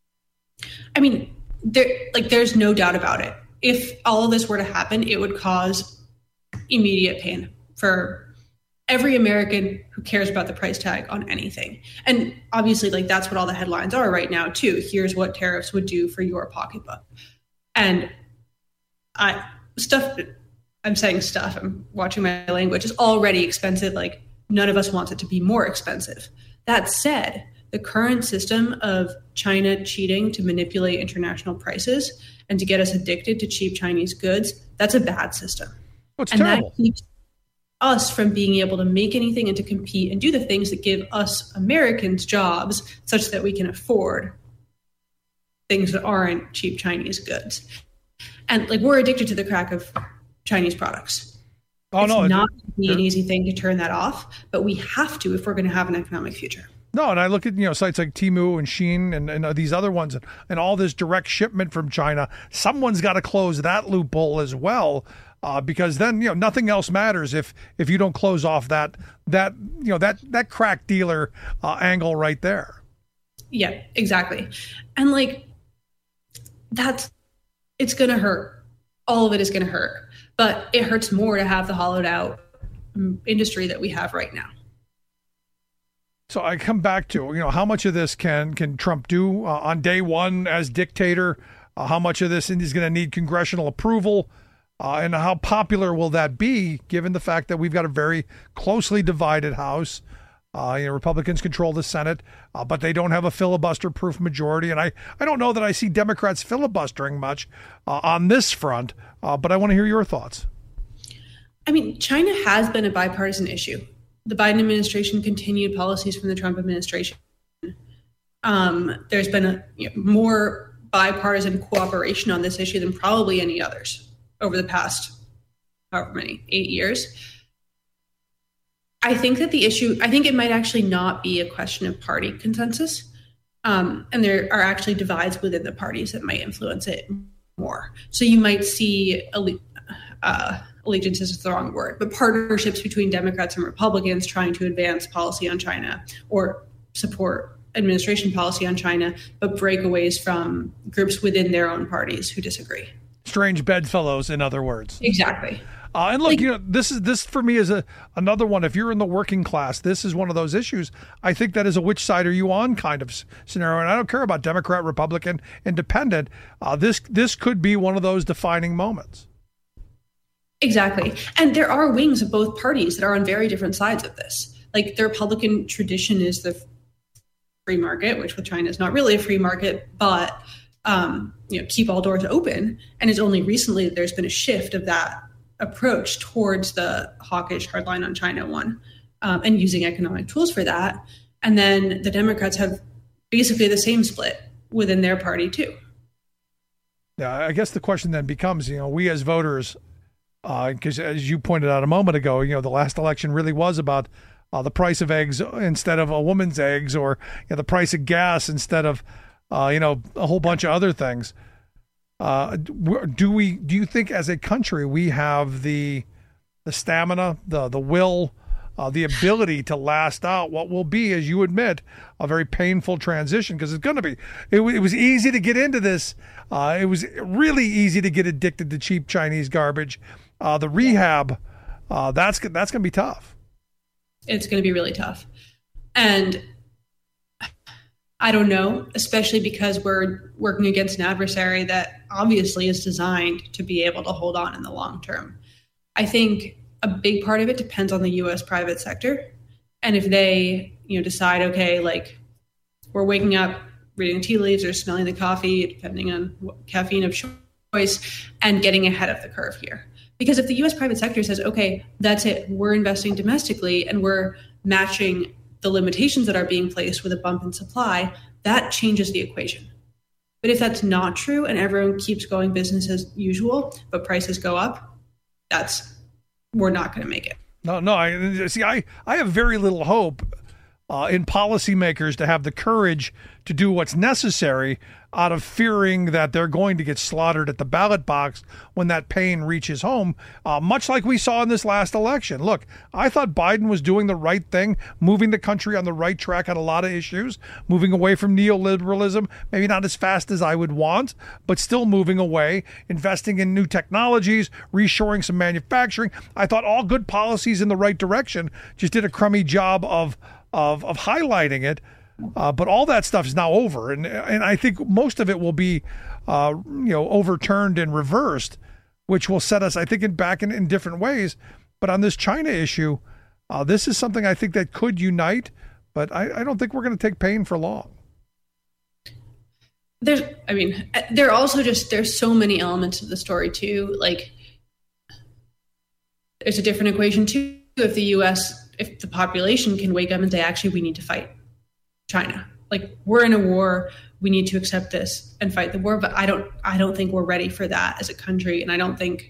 I mean, there like there's no doubt about it. If all of this were to happen, it would cause immediate pain for every American who cares about the price tag on anything. And obviously, like, that's what all the headlines are right now too. Here's what tariffs would do for your pocketbook. And I stuff I'm saying stuff, I'm watching my language, is already expensive. Like, none of us wants it to be more expensive. That said, the current system of China cheating to manipulate international prices and to get us addicted to cheap Chinese goods, that's a bad system. Oh, it's and terrible. That keeps us from being able to make anything and to compete and do the things that give us Americans jobs such that we can afford things that aren't cheap Chinese goods. And like, we're addicted to the crack of Chinese products. Oh, it's no, not it, be an easy thing to turn that off, but we have to if we're going to have an economic future. No, and I look at, you know, sites like Temu and Shein and, and uh, these other ones and, and all this direct shipment from China. Someone's got to close that loophole as well, uh, because then, you know, nothing else matters if if you don't close off that that you know that that crack dealer uh, angle right there. Yeah, exactly. And like, that's it's going to hurt. All of it is going to hurt, but it hurts more to have the hollowed out industry that we have right now. So I come back to, you know, how much of this can can Trump do uh, on day one as dictator? Uh, how much of this is going to need congressional approval? Uh, and how popular will that be, given the fact that we've got a very closely divided House? Uh, you know, Republicans control the Senate, uh, but they don't have a filibuster-proof majority. And I, I don't know that I see Democrats filibustering much uh, on this front, uh, but I want to hear your thoughts. I mean, China has been a bipartisan issue. The Biden administration continued policies from the Trump administration. Um, there's been a you know, more bipartisan cooperation on this issue than probably any others over the past, however many, eight years. I think that the issue, I think it might actually not be a question of party consensus. Um, and there are actually divides within the parties that might influence it more. So you might see a, uh, allegiance is the wrong word, but partnerships between Democrats and Republicans trying to advance policy on China or support administration policy on China, but breakaways from groups within their own parties who disagree. Strange bedfellows, in other words. Exactly. Uh, and look, like, you know, this is this for me is a another one. If you're in the working class, this is one of those issues. I think that is a which side are you on kind of scenario. And I don't care about Democrat, Republican, Independent. Uh, this this could be one of those defining moments. Exactly. And there are wings of both parties that are on very different sides of this. Like, the Republican tradition is the free market, which with China is not really a free market, but um, you know, keep all doors open. And it's only recently that there's been a shift of that approach towards the hawkish hardline on China one, um, and using economic tools for that. And then the Democrats have basically the same split within their party too. Yeah, I guess the question then becomes, you know, we as voters, because uh, as you pointed out a moment ago, you know, the last election really was about uh, the price of eggs instead of a woman's eggs, or you know, the price of gas instead of, uh, you know, a whole bunch of other things. Uh, do we? Do you think, as a country, we have the the stamina, the the will, uh, the ability to last out what will be, as you admit, a very painful transition? Because it's going to be. It, it was easy to get into this. Uh, it was really easy to get addicted to cheap Chinese garbage. Uh, the rehab, uh, that's that's going to be tough. It's going to be really tough, and I don't know, especially because we're working against an adversary that obviously is designed to be able to hold on in the long term. I think a big part of it depends on the U S private sector. And if they, you know, decide, okay, like we're waking up, reading tea leaves or smelling the coffee, depending on what caffeine of choice, and getting ahead of the curve here. Because if the U S private sector says, okay, that's it, we're investing domestically and we're matching the limitations that are being placed with a bump in supply, that changes the equation. But if that's not true and everyone keeps going business as usual, but prices go up, that's, we're not going to make it. No, no. I see. I, I have very little hope uh, in policymakers to have the courage to do what's necessary out of fearing that they're going to get slaughtered at the ballot box when that pain reaches home, uh, much like we saw in this last election. Look, I thought Biden was doing the right thing, moving the country on the right track on a lot of issues, moving away from neoliberalism, maybe not as fast as I would want, but still moving away, investing in new technologies, reshoring some manufacturing. I thought all good policies in the right direction, just did a crummy job of of, of highlighting it. Uh, but all that stuff is now over, and and I think most of it will be, uh, you know, overturned and reversed, which will set us, I think, in back in, in different ways. But on this China issue, uh, this is something I think that could unite, but I, I don't think we're going to take pain for long. There's, I mean, there are also just there's so many elements of the story too. Like, there's a different equation too. If the U S, if the population can wake up and say, actually, we need to fight China. Like, we're in a war, we need to accept this and fight the war. But I don't, I don't think we're ready for that as a country. And I don't think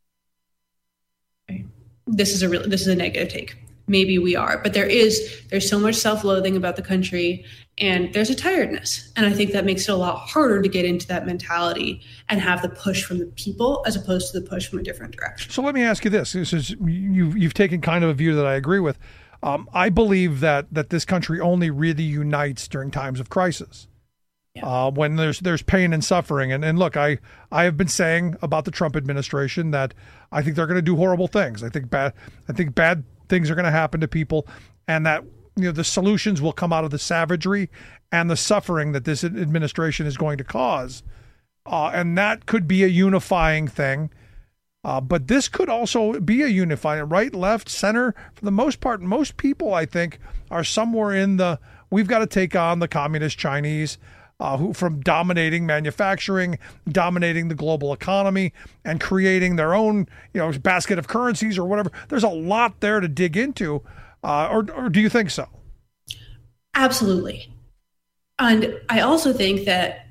this is a real, this is a negative take. Maybe we are, but there is, there's so much self-loathing about the country and there's a tiredness. And I think that makes it a lot harder to get into that mentality and have the push from the people as opposed to the push from a different direction. So let me ask you this. This is, you've, you've taken kind of a view that I agree with. Um, I believe that that this country only really unites during times of crisis, yeah. uh, when there's there's pain and suffering. And, and look, I, I have been saying about the Trump administration that I think they're going to do horrible things. I think bad I think bad things are going to happen to people, and that, you know, the solutions will come out of the savagery and the suffering that this administration is going to cause, uh, and that could be a unifying thing. Uh, but this could also be a unifying, right, left, center. For the most part, most people, I think, are somewhere in the, we've got to take on the communist Chinese, uh, who from dominating manufacturing, dominating the global economy, and creating their own, you know, basket of currencies or whatever. There's a lot there to dig into. Uh, or, or do you think so? Absolutely. And I also think that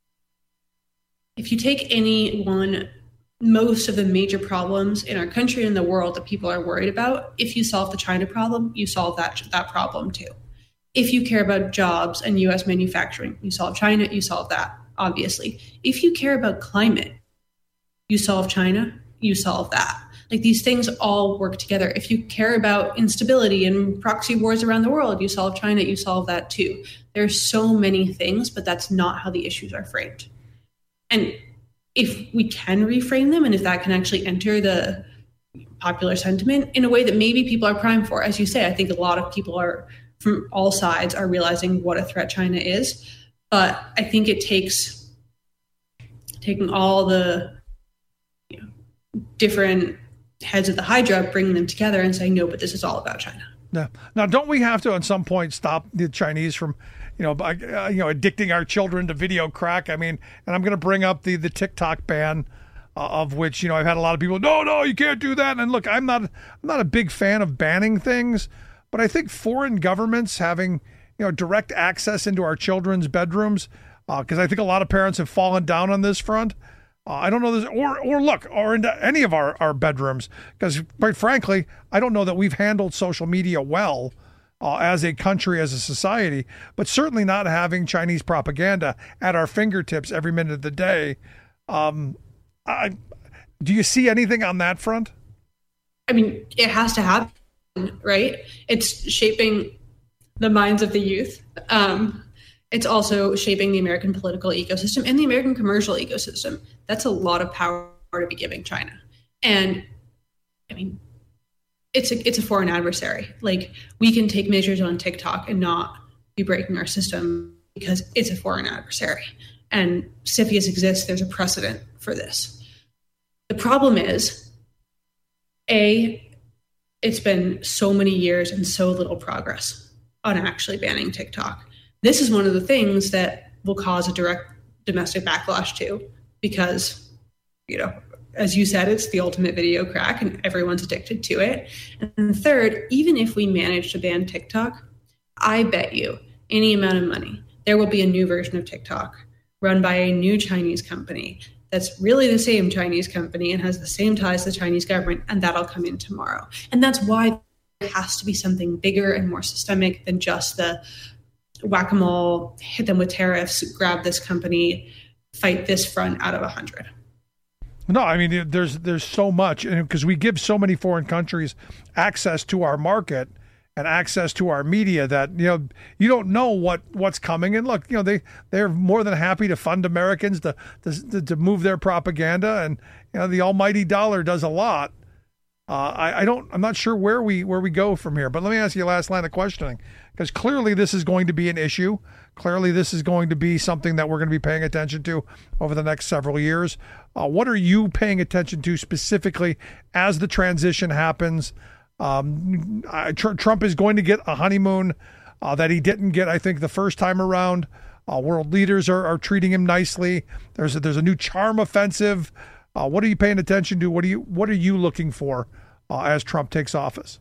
if you take any one, most of the major problems in our country and the world that people are worried about, if you solve the China problem, you solve that that problem too. If you care about jobs and U S manufacturing, you solve China, you solve that, obviously. If you care about climate, you solve China, you solve that. Like, these things all work together. If you care about instability and proxy wars around the world, you solve China, you solve that too. There's so many things, but that's not how the issues are framed. And if we can reframe them, and if that can actually enter the popular sentiment in a way that maybe people are primed for, as you say, I think a lot of people are from all sides are realizing what a threat China is. But I think it takes taking all the, you know, different heads of the Hydra, bringing them together and saying, no, but this is all about China. Yeah. Now, don't we have to at some point stop the Chinese from, you know, by, uh, you know, addicting our children to video crack? I mean, and I'm going to bring up the the TikTok ban, uh, of which, you know, I've had a lot of people, no, no, you can't do that. And look, I'm not, I'm not a big fan of banning things, but I think foreign governments having, you know, direct access into our children's bedrooms, because uh, I think a lot of parents have fallen down on this front. Uh, I don't know this, or or look, or into any of our, our bedrooms, because quite frankly, I don't know that we've handled social media well uh, as a country, as a society, but certainly not having Chinese propaganda at our fingertips every minute of the day. Um, I, do you see anything on that front? I mean, it has to happen, right? It's shaping the minds of the youth. Um, It's also shaping the American political ecosystem and the American commercial ecosystem. That's a lot of power to be giving China. And I mean, it's a, it's a foreign adversary. Like, we can take measures on TikTok and not be breaking our system because it's a foreign adversary. And CFIUS exists. There's a precedent for this. The problem is, A, it's been so many years and so little progress on actually banning TikTok. This is one of the things that will cause a direct domestic backlash too, because, you know, as you said, it's the ultimate video crack and everyone's addicted to it. And third, even if we manage to ban TikTok, I bet you any amount of money, there will be a new version of TikTok run by a new Chinese company that's really the same Chinese company and has the same ties to the Chinese government, and that'll come in tomorrow. And that's why there has to be something bigger and more systemic than just the whack-a-mole, hit them with tariffs, grab this company, fight this front out of a hundred. No, I mean, there's there's so much, and because we give so many foreign countries access to our market and access to our media that, you know, you don't know what, what's coming. And look, you know, they, they're more than happy to fund Americans to, to, to move their propaganda. And, you know, the almighty dollar does a lot. Uh, I, I don't, I'm not sure where we, where we go from here, but let me ask you a last line of questioning, because clearly this is going to be an issue. Clearly this is going to be something that we're going to be paying attention to over the next several years. Uh, what are you paying attention to specifically as the transition happens? Um, I, tr- Trump is going to get a honeymoon uh, that he didn't get, I think, the first time around. Uh, world leaders are, are treating him nicely. There's a, there's a new charm offensive. Uh, what are you paying attention to? What are you What are you looking for uh, as Trump takes office?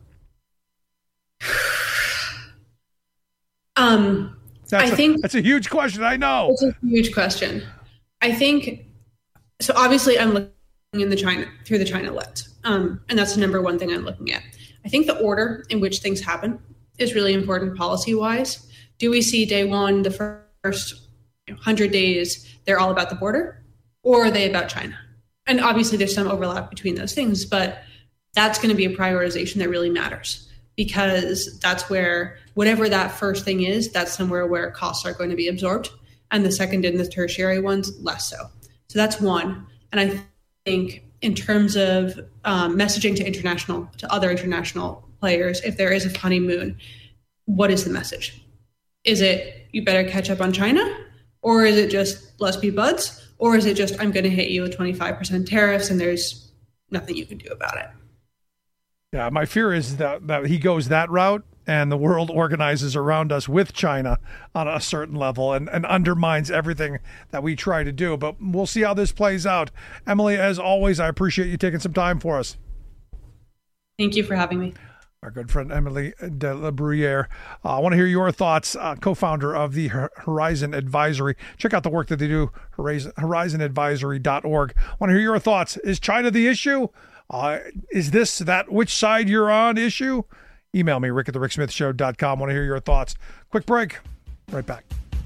Um, that's I a, think that's a huge question. I know it's a huge question. I think so. Obviously, I'm looking in the China through the China lens, um, and that's the number one thing I'm looking at. I think the order in which things happen is really important policy-wise. Do we see day one, the first you know, one hundred days, they're all about the border, or are they about China? And obviously there's some overlap between those things, but that's going to be a prioritization that really matters, because that's where whatever that first thing is, that's somewhere where costs are going to be absorbed. And the second and the tertiary ones, less so. So that's one. And I think in terms of um, messaging to international, to other international players, if there is a honeymoon, what is the message? Is it, you better catch up on China? Or is it just, let's be buds? Or is it just, I'm going to hit you with twenty-five percent tariffs and there's nothing you can do about it? Yeah, my fear is that, that he goes that route and the world organizes around us with China on a certain level and, and undermines everything that we try to do. But we'll see how this plays out. Emily, as always, I appreciate you taking some time for us. Thank you for having me. Our good friend Emily de la Bruyere. Uh, I want to hear your thoughts, uh, co-founder of the Horizon Advisory. Check out the work that they do, horizon advisory dot org. I want to hear your thoughts. Is China the issue? Uh, is this that which side you're on issue? Email me, rick at the rick smith show dot com. I want to hear your thoughts. Quick break. Right back.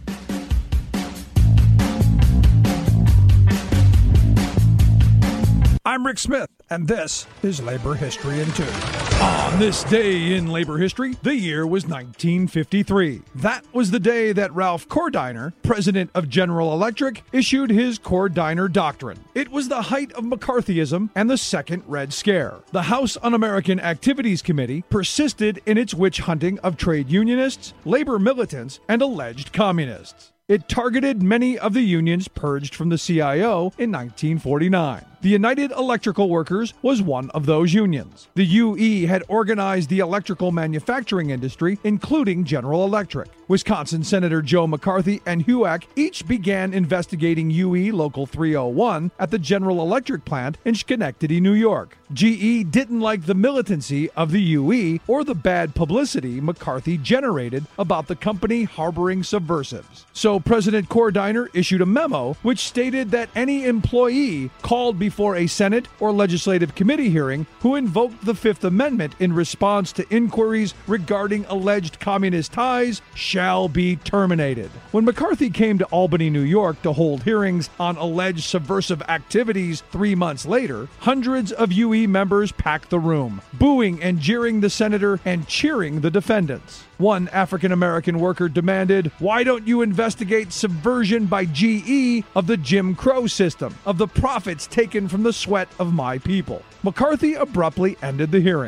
I'm Rick Smith, and this is Labor History in Two. On this day in labor history, the year was nineteen fifty-three. That was the day that Ralph Cordiner, president of General Electric, issued his Cordiner Doctrine. It was the height of McCarthyism and the Second Red Scare. The House Un-American Activities Committee persisted in its witch hunting of trade unionists, labor militants, and alleged communists. It targeted many of the unions purged from the C I O in nineteen forty-nine. The United Electrical Workers was one of those unions. The U E had organized the electrical manufacturing industry, including General Electric. Wisconsin Senator Joe McCarthy and H U A C each began investigating U E Local three oh one at the General Electric plant in Schenectady, New York. G E didn't like the militancy of the U E or the bad publicity McCarthy generated about the company harboring subversives. So President Cordiner issued a memo which stated that any employee called before a Senate or legislative committee hearing who invoked the Fifth Amendment in response to inquiries regarding alleged communist ties shall be terminated. When McCarthy came to Albany, New York to hold hearings on alleged subversive activities three months later, hundreds of U E members packed the room, booing and jeering the senator and cheering the defendants. One African-American worker demanded, "Why don't you investigate subversion by G E of the Jim Crow system, of the profits taken from the sweat of my people?" McCarthy abruptly ended the hearings.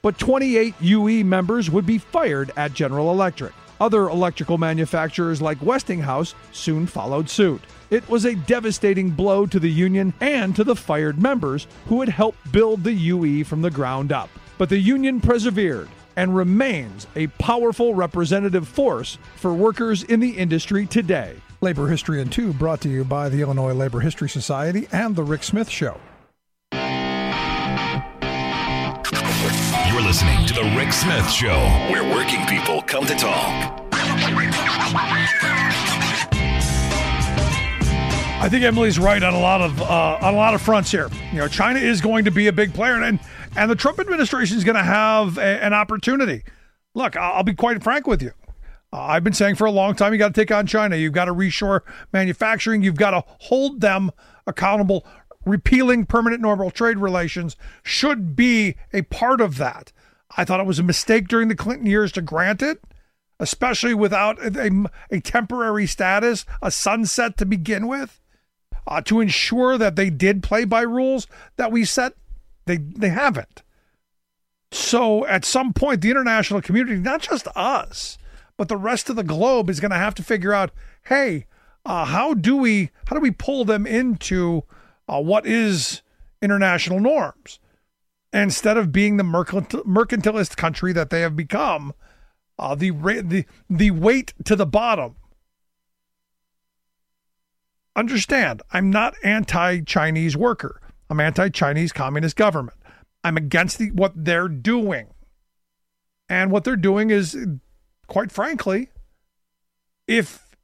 but twenty-eight U E members would be fired at General Electric. Other electrical manufacturers like Westinghouse soon followed suit. It was a devastating blow to the union and to the fired members who had helped build the U E from the ground up. But the union persevered and remains a powerful representative force for workers in the industry today. Labor History in Two, brought to you by the Illinois Labor History Society and The Rick Smith Show. You're listening to The Rick Smith Show, where working people come to talk. I think Emily's right on a lot of uh, on a lot of fronts here. You know, China is going to be a big player, and and the Trump administration is going to have a, an opportunity. Look, I'll, I'll be quite frank with you. Uh, I've been saying for a long time, you got to take on China. You've got to reshore manufacturing. You've got to hold them accountable. Repealing permanent normal trade relations should be a part of that. I thought it was a mistake during the Clinton years to grant it, especially without a, a temporary status, a sunset to begin with, uh, to ensure that they did play by rules that we set. They they haven't. So at some point, the international community, not just us, but the rest of the globe, is going to have to figure out, hey, uh, how do we how do we pull them into Uh, what is international norms, instead of being the mercantil- mercantilist country that they have become, uh, the, ra- the the weight to the bottom. Understand, I'm not anti-Chinese worker. I'm anti-Chinese communist government. I'm against the, what they're doing. And what they're doing is, quite frankly, if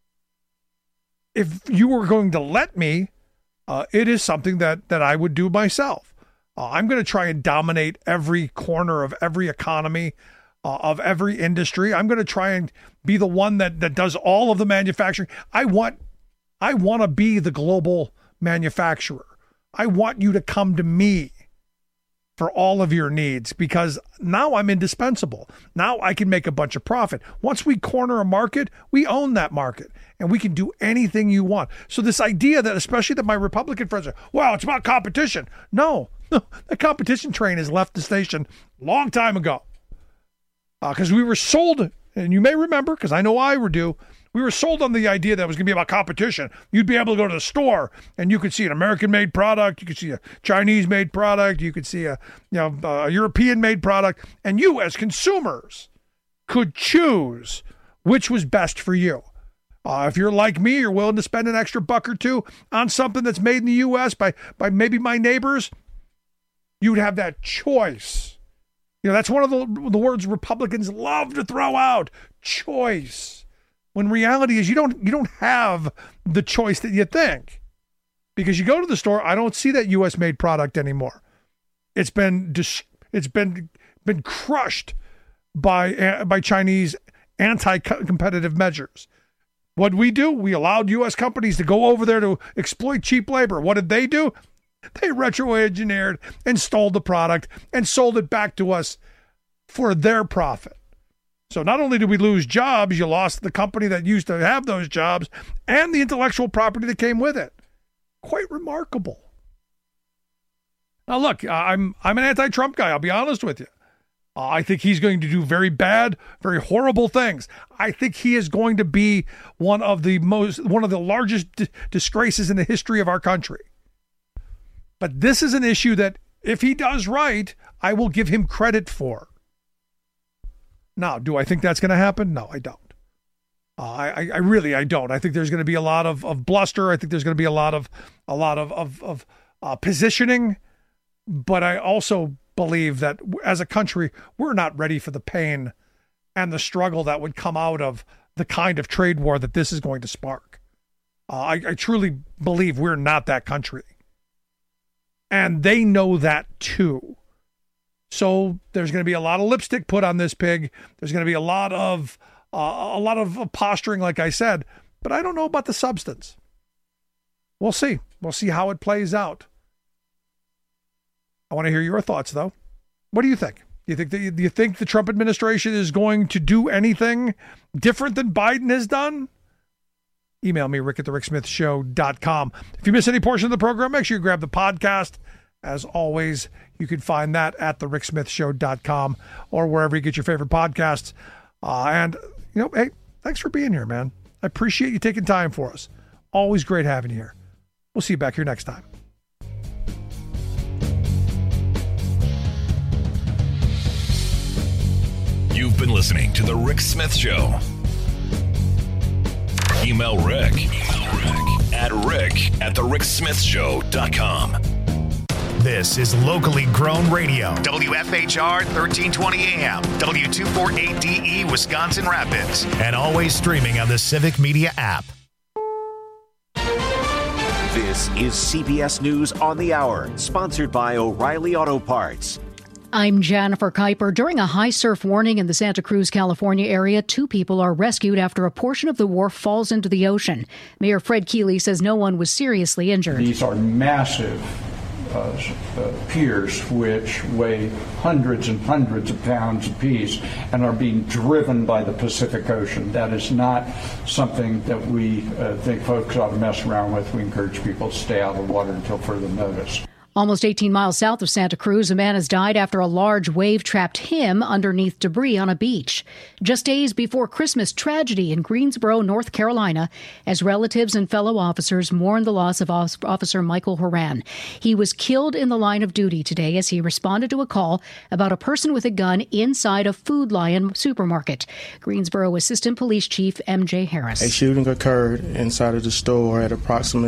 if you were going to let me, Uh, it is something that that I would do myself. Uh, I'm going to try and dominate every corner of every economy, uh, of every industry. I'm going to try and be the one that that does all of the manufacturing. I want, I want to be the global manufacturer. I want you to come to me for all of your needs, because now I'm indispensable. Now I can make a bunch of profit. Once we corner a market, we own that market, and we can do anything you want. So this idea that, especially that my Republican friends are, well, it's about competition. No, no, the competition train has left the station a long time ago. Because uh, we were sold, and you may remember, because I know I would do, we were sold on the idea that it was going to be about competition. You'd be able to go to the store and you could see an American-made product, you could see a Chinese-made product, you could see a you know a European-made product, and you as consumers could choose which was best for you. Uh, if you're like me, you're willing to spend an extra buck or two on something that's made in the U S by by maybe my neighbors, you'd have that choice. You know, that's one of the, the words Republicans love to throw out, choice. When reality is you don't you don't have the choice that you think. Because you go to the store, I don't see that U S made product anymore. It's been dis- it's been been crushed by uh, by Chinese anti-competitive measures. What we do, we allowed U S companies to go over there to exploit cheap labor. What did they do? They retro-engineered and stole the product and sold it back to us for their profit. So not only did we lose jobs, you lost the company that used to have those jobs and the intellectual property that came with it. Quite remarkable. Now, look, I'm I'm an anti-Trump guy. I'll be honest with you. Uh, I think he's going to do very bad, very horrible things. I think he is going to be one of the most, one of the largest d- disgraces in the history of our country. But this is an issue that, if he does right, I will give him credit for. Now, do I think that's going to happen? No, I don't. Uh, I, I really, I don't. I think there's going to be a lot of, of bluster. I think there's going to be a lot of, a lot of, of, of uh, positioning. But I also believe that as a country, we're not ready for the pain and the struggle that would come out of the kind of trade war that this is going to spark. Uh, I, I truly believe we're not that country. And they know that too. So there's going to be a lot of lipstick put on this pig. There's going to be a lot of uh, a lot of posturing, like I said, but I don't know about the substance. We'll see. We'll see how it plays out. I want to hear your thoughts, though. What do you think? Do you think that, do you think the Trump administration is going to do anything different than Biden has done? Email me, rick at the rick smith show dot com. If you miss any portion of the program, make sure you grab the podcast As always, you can find that at the rick smith show dot com or wherever you get your favorite podcasts. Uh, and, you know, hey, thanks for being here, man. I appreciate you taking time for us. Always great having you here. We'll see you back here next time. You've been listening to The Rick Smith Show. Email Rick, Email Rick at rick at the rick smith show dot com. This is locally grown radio. W F H R thirteen twenty A M, W two forty-eight D E, Wisconsin Rapids. And always streaming on the Civic Media app. This is C B S News on the Hour, sponsored by O'Reilly Auto Parts. I'm Jennifer Kuiper. During a high surf warning in the Santa Cruz, California area, two people are rescued after a portion of the wharf falls into the ocean. Mayor Fred Keeley says no one was seriously injured. These are massive uh, uh, piers which weigh hundreds and hundreds of pounds apiece and are being driven by the Pacific Ocean. That is not something that we uh, think folks ought to mess around with. We encourage people to stay out of the water until further notice. Almost eighteen miles south of Santa Cruz, a man has died after a large wave trapped him underneath debris on a beach. Just days before Christmas tragedy in Greensboro, North Carolina, as relatives and fellow officers mourn the loss of Officer Michael Horan. He was killed in the line of duty today as he responded to a call about a person with a gun inside a Food Lion supermarket. Greensboro Assistant Police Chief M J Harris. A shooting occurred inside of the store at approximately